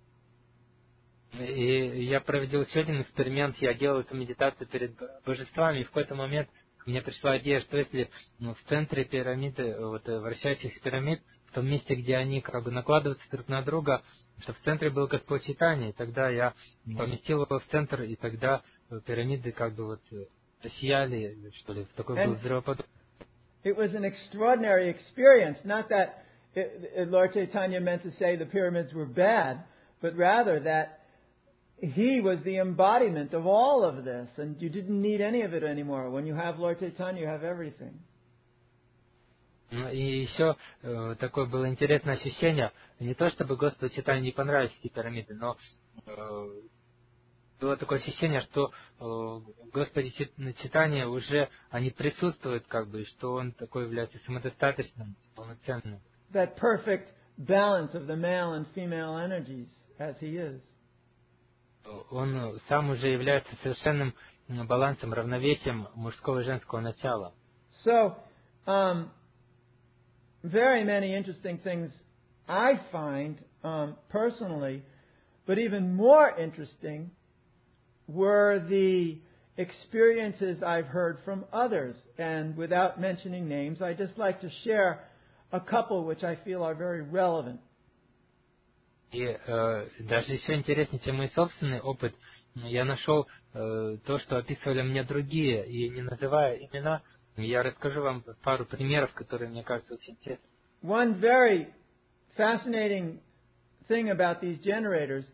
И я проводил еще один эксперимент. Я делал эту медитацию перед божествами, и в какой-то момент мне пришла идея, что если в центре пирамиды, вращающихся пирамид, в том месте, где они накладываются друг на друга, что в центре был Господь Чайтанья, и тогда я поместил его в центр, и тогда пирамиды сияли, что ли, такой был взрывоподобный. It was an extraordinary experience. Not that Lord Chaitanya meant to say the pyramids were bad, but rather that he was the embodiment of all of this, and you didn't need any of it anymore. When you have Lord Chaitanya, you have everything. И еще такое было интересное ощущение, не то чтобы Господу Чайтанье не понравились эти пирамиды, но было такое ощущение, что Господи Чайтанье уже они присутствуют, что он такой является самодостаточным, полноценным. That perfect balance of the male and female energies as he is. Он сам уже является совершенным балансом, равновесием мужского и женского начала. So, very many interesting things I find personally, but even more interesting were the experiences I've heard from others. And without mentioning names, I just like to share a couple which I feel are very relevant. И даже еще интереснее, чем мой собственный опыт, я нашел то, что описывали мне другие, и не называя имена, я расскажу вам пару примеров, которые мне кажутся очень интересными. One very fascinating thing about these generators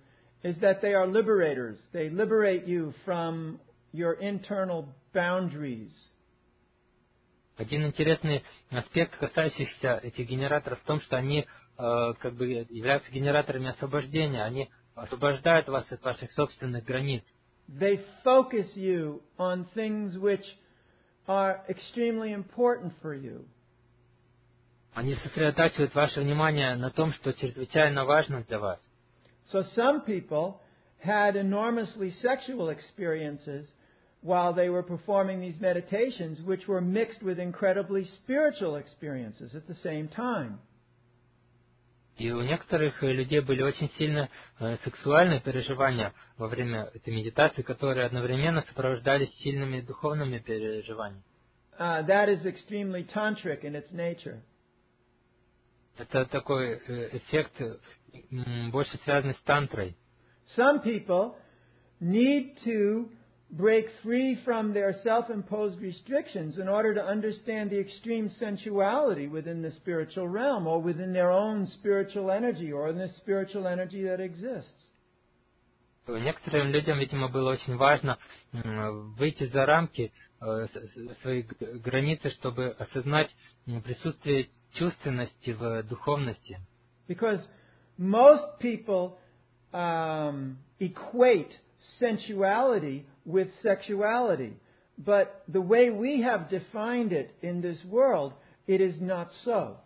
is that they are liberators. They liberate you from your internal boundaries. Один интересный аспект, касающийся этих генераторов, в том, что они как бы являются генераторами освобождения. Они освобождают вас от ваших собственных границ. They focus you on things which are extremely important for you. Они сосредотачивают ваше внимание на том, что чрезвычайно важно для вас. So some people had enormously sexual experiences while they were performing these meditations, which were mixed with incredibly spiritual experiences at the same time. И у некоторых людей были очень сильно сексуальные переживания во время этой медитации, которые одновременно сопровождались сильными духовными переживаниями. That is extremely tantric in its nature. Это такой эффект, больше связанный с тантрой. Some people need to break free from their self-imposed restrictions in order to understand the extreme sensuality within the spiritual realm, or within their own spiritual energy, or in the spiritual energy that exists. Некоторым людям, видимо, было очень важно выйти за рамки своей границы, чтобы осознать присутствие чувственности в духовности. Because most people equate sensuality with sexuality. But the way we have defined it in this world, it is not so.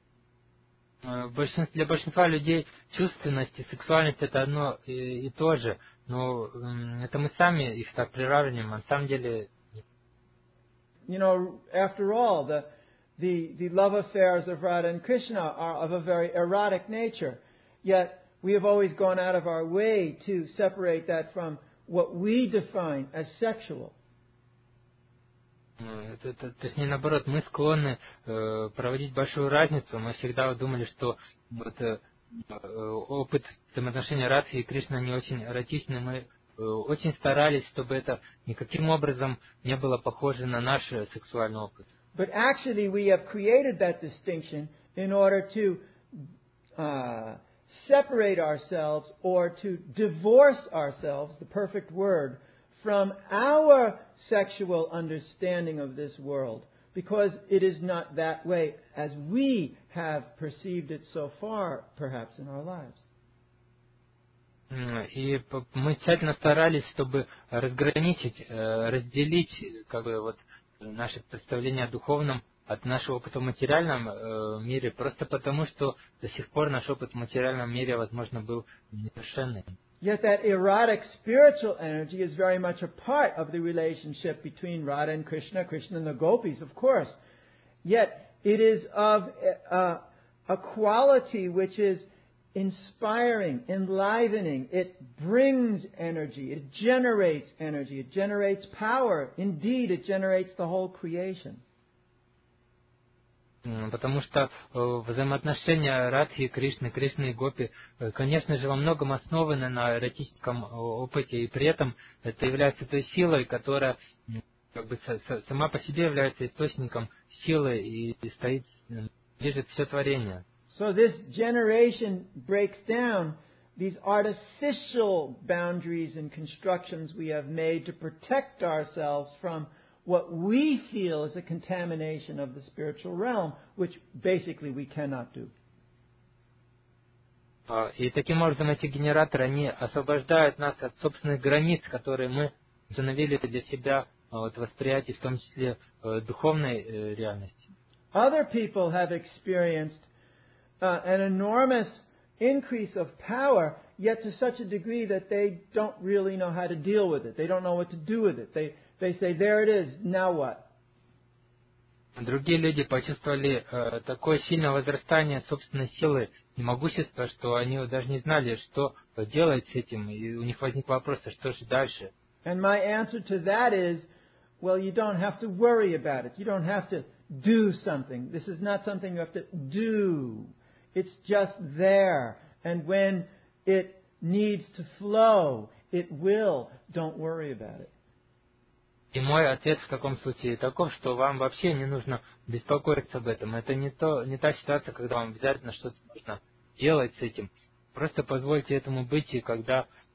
Для большинства людей чувственность и сексуальность это одно и то же, но это мы сами их так приравниваем, а на самом деле. You know, after all, the love affairs of Radha and Krishna are of a very erotic nature. Yet we have always gone out of our way to separate that from what we define as sexual. Точнее, наоборот, мы склонны проводить большую разницу. Мы всегда думали, что вот, опыт взаимоотношений Радхи и Кришны не очень эротичный. Мы очень старались, чтобы это никаким образом не было похоже на наш сексуальный опыт. But actually we have created that distinction in order to separate ourselves, or to divorce ourselves, the perfect word, from our sexual understanding of this world, because it is not that way as we have perceived it so far, perhaps, in our lives. И мы тщательно старались, чтобы разделить как бы, вот, наше представление о духовном от нашего опыта в материальном мире, просто потому, что до сих пор наш опыт в материальном мире, возможно, был несовершенным. Yet that erotic spiritual energy is very much a part of the relationship between Radha and Krishna, Krishna and the gopis, of course. Yet it is of a quality which is inspiring, enlivening. It brings energy. It generates power. Indeed, it generates the whole creation. Потому что взаимоотношения Радхи и Кришны, Кришны и Гопи, конечно же, во многом основаны на эротическом опыте, и при этом это является той силой, которая как бы сама по себе является источником силы и стоит, движет все творение. So this generation breaks down these artificial boundaries and constructions we have made to protect ourselves from what we feel is a contamination of the spiritual realm, which basically we cannot do. И таким образом эти генераторы, они освобождают нас от собственных границ, которые мы установили для себя вот, восприятие, в том числе духовной реальности. Other people have experienced an enormous increase of power, yet to such a degree that they don't really know how to deal with it. They don't know what to do with it. They say, there it is, now what? Другие люди почувствовали такое сильное возрастание собственной силы и могущества, что они даже не знали, что делать с этим, и у них возник вопрос, а что же дальше? And my answer to that is, well, you don't have to worry about it. You don't have to do something. This is not something you have to do. It's just there. And when it needs to flow, it will. Don't worry about it. И мой ответ в таком случае таков, что вам вообще не нужно беспокоиться об этом. Это не та ситуация, когда вам обязательно что-то нужно делать с этим. Просто позвольте этому быть, и когда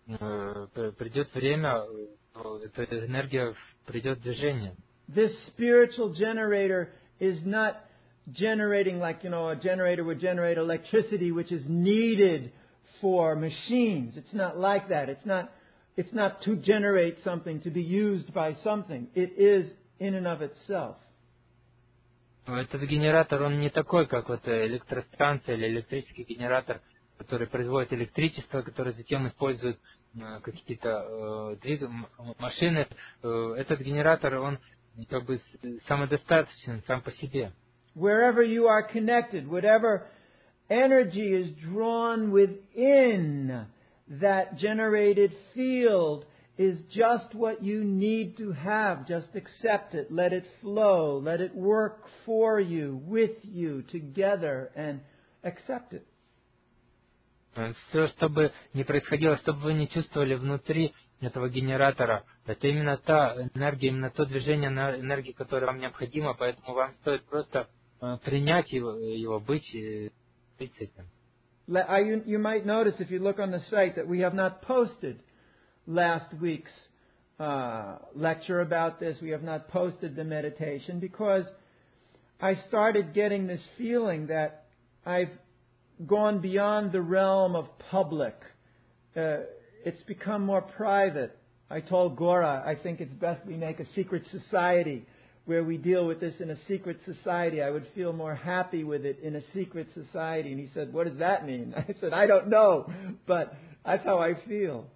придет время, эта энергия придет в движение. This spiritual generator is not generating like, a generator would generate electricity which is needed for machines. It's not like that. It's not to generate something, to be used by something. It is in and of itself. Этот генератор, он не такой, как вот электростанция или электрический генератор, который производит электричество, который затем используют какие-то машины. Этот генератор, он как бы самодостаточен сам по себе. Wherever you are connected, whatever energy is drawn within that generated field is just what you need to have. Just accept it, let it flow, let it work for you, with you, together, and accept it. Все, что бы ни происходило, что бы вы не чувствовали внутри этого генератора, это именно та энергия, именно то движение энергии, которое вам необходимо, поэтому вам стоит просто принять его быть и быть с этим. You might notice if you look on the site that we have not posted last week's lecture about this. We have not posted the meditation because I started getting this feeling that I've gone beyond the realm of public. It's become more private. I told Gora, I think it's best we make a secret society where we deal with this in a secret society. I would feel more happy with it in a secret society. And he said, what does that mean? I said, I don't know, but that's how I feel.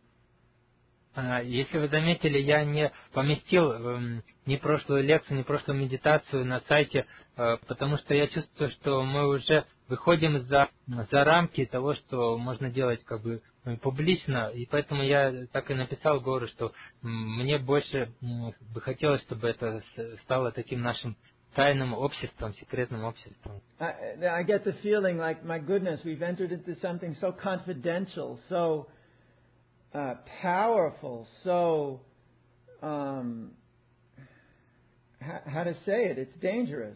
Если вы заметили, я не поместил ни прошлую лекцию, ни прошлую медитацию на сайте, потому что я чувствую, что мы уже выходим за рамки того, что можно делать как бы публично, и поэтому я так и написал Гору, что мне больше бы хотелось, чтобы это стало таким нашим тайным обществом, секретным обществом. I get the feeling like, my goodness, we've entered into something so confidential, so powerful, so how to say it? It's dangerous.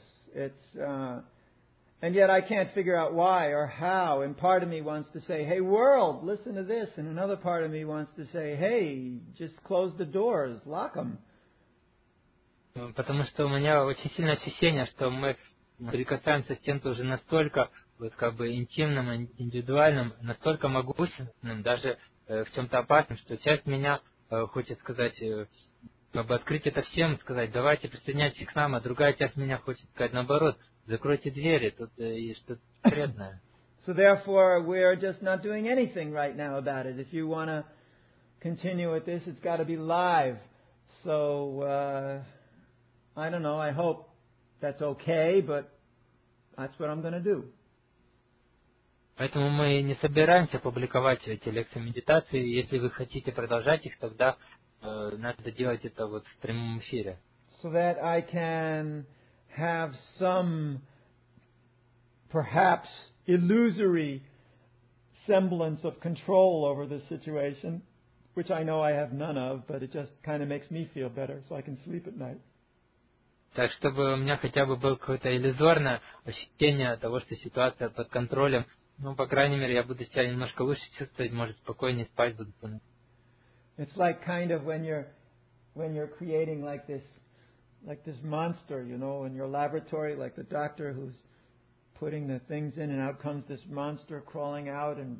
And yet I can't figure out why or how. And part of me wants to say, "Hey world, listen to this," and another part of me wants to say, "Hey, just close the doors, lock them." Потому что у меня очень сильное ощущение, что мы прикасаемся с чем-то уже настолько вот как бы интимным, индивидуальным, настолько могущественным, даже в чем-то опасным, что часть меня хочет сказать, как бы открыть это всем, сказать, давайте присоединяйтесь к нам, а другая часть меня хочет сказать наоборот, закройте двери, тут есть что-то секретное. So therefore, we are just not doing anything right now about it. If you want to continue with this, it's got to be live. So I don't know. I hope that's okay, but that's what I'm going to do. Поэтому мы не собираемся публиковать эти лекции медитации. Если вы хотите продолжать их, тогда надо делать это вот в прямом эфире. So that I can have some, perhaps illusory semblance of control over the situation, which I know I have none of, but it just kind of makes me feel better, so I can sleep at night. Так, чтобы у меня хотя бы было какое-то иллюзорное ощущение того, что ситуация под контролем. Ну, по крайней мере, я буду себя немножко лучше чувствовать, может, спокойнее спать буду. It's like kind of when you're creating like this monster, you know, in your laboratory, like the doctor who's putting the things in, and out comes this monster crawling out, and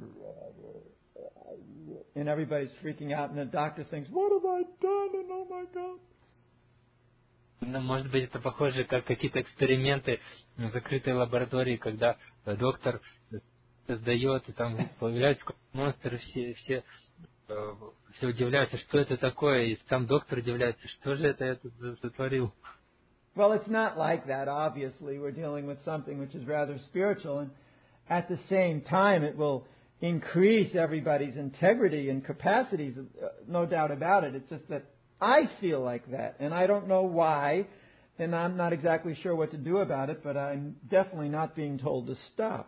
everybody's freaking out, and the doctor thinks, "What have I done?" And oh my God. Ну, может быть, это похоже, как какие-то эксперименты в закрытой лаборатории, когда доктор создает, и там появляются монстры, все удивляются, что это такое, и сам доктор удивляется, что же это я тут сотворил. Well, it's not like that, obviously. We're dealing with something which is rather spiritual, and at the same time it will increase everybody's integrity and capacities, no doubt about it. It's just that I feel like that, and I don't know why, and I'm not exactly sure what to do about it, but I'm definitely not being told to stop.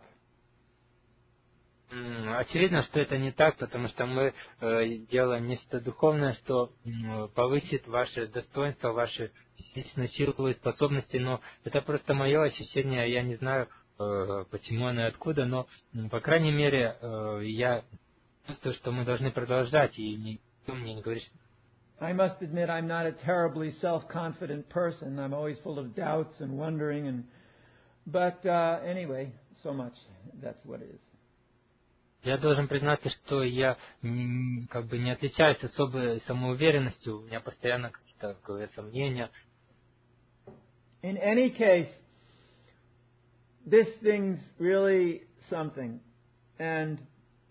Очевидно, что это не так, потому что мы делаем нечто духовное, что повысит ваше достоинство, ваши личные силы и способности, но это просто мое ощущение, я не знаю, почему оно и откуда, но, по крайней мере, я чувствую, что мы должны продолжать, и никто мне не говорит, I must admit I'm not a terribly self-confident person. I'm always full of doubts and wondering, but anyway, so much. That's what it is. я должен признаться, что я как бы не отличаюсь особой самоуверенностью, у меня постоянно какие-то сомнения. In any case, this thing's really something. And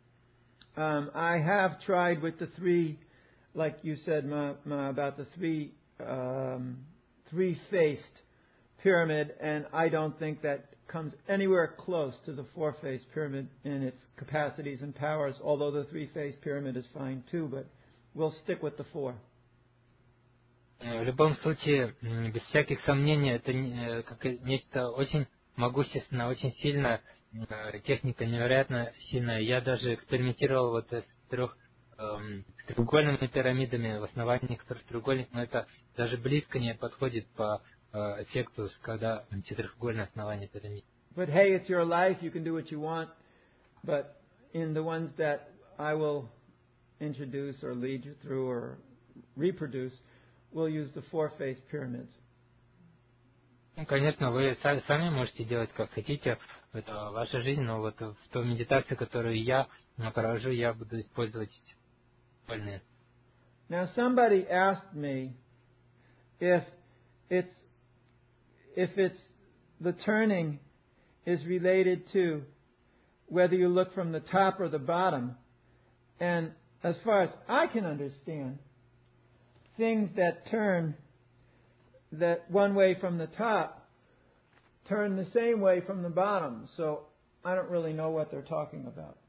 I have tried with the three, like you said, about the three-faced pyramid, and I don't think that comes anywhere close to the four-faced pyramid in its capacities and powers, although the three-faced pyramid is fine too, but we'll stick with the four. В любом случае, без всяких сомнений, это как нечто очень могущественное, очень сильное, техника невероятно сильная. Я даже экспериментировал вот с треугольными пирамидами, в основании которых треугольник, но это даже близко не подходит по эффекту, когда четырехугольное основание пирамид. But hey, it's your life, you can do what you want, but in the ones that I will introduce or lead you through or reproduce, we'll use the four-faced pyramids. Ну, конечно, вы сами можете делать, как хотите, это ваша жизнь, но вот в той медитации, которую я провожу, я буду использовать треугольные. Now, somebody asked me if the turning is related to whether you look from the top or the bottom. And as far as I can understand, things that turn that one way from the top turn the same way from the bottom. So I don't really know what they're talking about.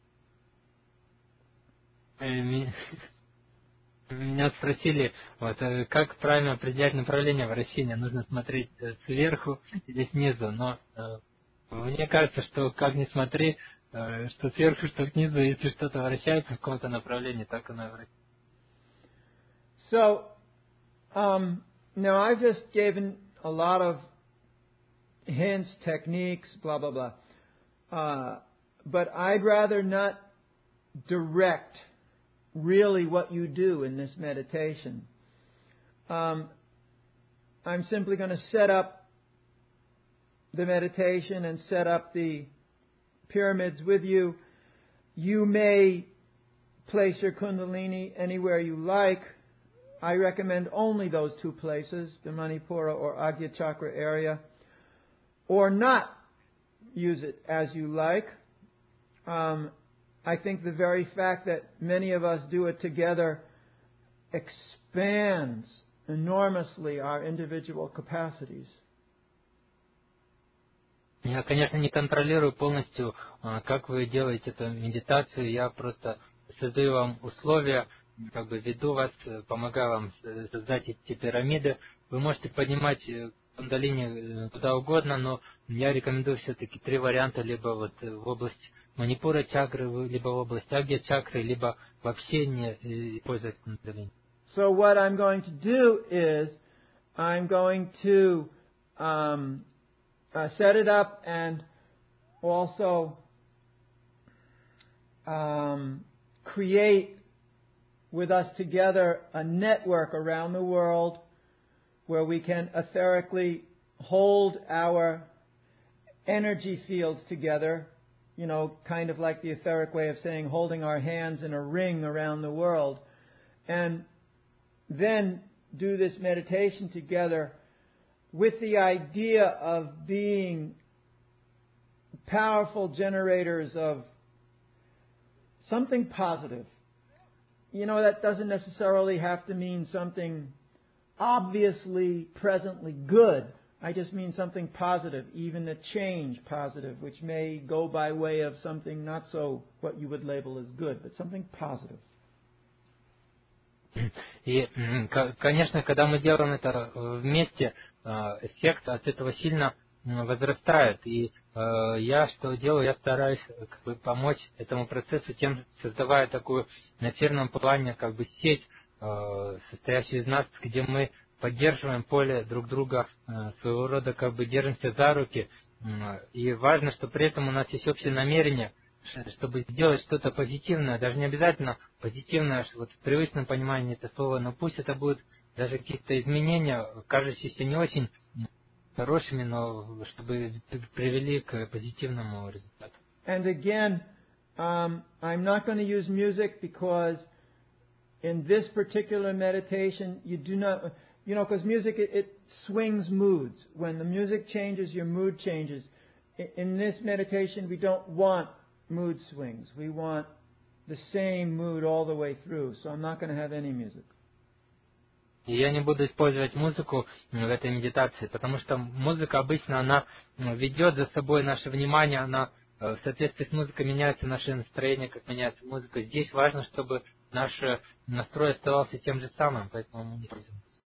Меня спросили, вот, как правильно определять направление вращения. Нужно смотреть сверху или снизу. Но мне кажется, что как ни смотри, что сверху, что снизу, если что-то вращается в каком-то направлении, так оно и вращается. So, now I've just given a lot of hints, techniques, blah, blah, blah. But I'd rather not direct really what you do in this meditation. I'm simply going to set up the meditation and set up the pyramids with you. You may place your Kundalini anywhere you like. I recommend only those two places, the Manipura or Agya Chakra area, or not use it as you like. I think the very fact that many of us do it together expands enormously our individual capacities. Я, конечно, не контролирую полностью, как вы делаете эту медитацию. Я просто создаю вам условия, как бы веду вас, помогаю вам создать эти пирамиды. Вы можете поднимать кундалини куда угодно, но я рекомендую все-таки три варианта: либо вот в область Манипура чакры, либо в область Агья чакры, либо вообще не использовать кундалини. So what I'm going to do is I'm going to set it up and also create with us together a network around the world where we can etherically hold our energy fields together, you know, kind of like the etheric way of saying holding our hands in a ring around the world, and then do this meditation together with the idea of being powerful generators of something positive. You know, that doesn't necessarily have to mean something obviously presently good. I just mean something positive, even a change positive, which may go by way of something not so what you would label as good, but something positive. И, конечно, когда мы делаем это вместе, эффект от этого сильно возрастает. И я что делаю? Я стараюсь как бы помочь этому процессу тем, создавая такую на эфирном плане как бы сеть, состоящую из нас, где мы поддерживаем поле друг друга, своего рода как бы держимся за руки. И важно, что при этом у нас есть общее намерение чтобы сделать что-то позитивное, даже не обязательно позитивное, вот в привычном понимании это слово, но пусть это будут даже какие-то изменения, кажущиеся не очень хорошими, но чтобы привели к позитивному результату. And again, I'm not going to use music because in this particular meditation, you do not, because music, it swings moods. When the music changes, your mood changes. In this meditation, we don't want mood swings. We want the same mood all the way through. So I'm not going to have any music. И я не буду использовать музыку в этой медитации, потому что музыка обычно, она ведет за собой наше внимание, она в соответствии с музыкой меняется наше настроение, как меняется музыка. Здесь важно, чтобы наш настрой оставался тем же самым, поэтому мы не используем.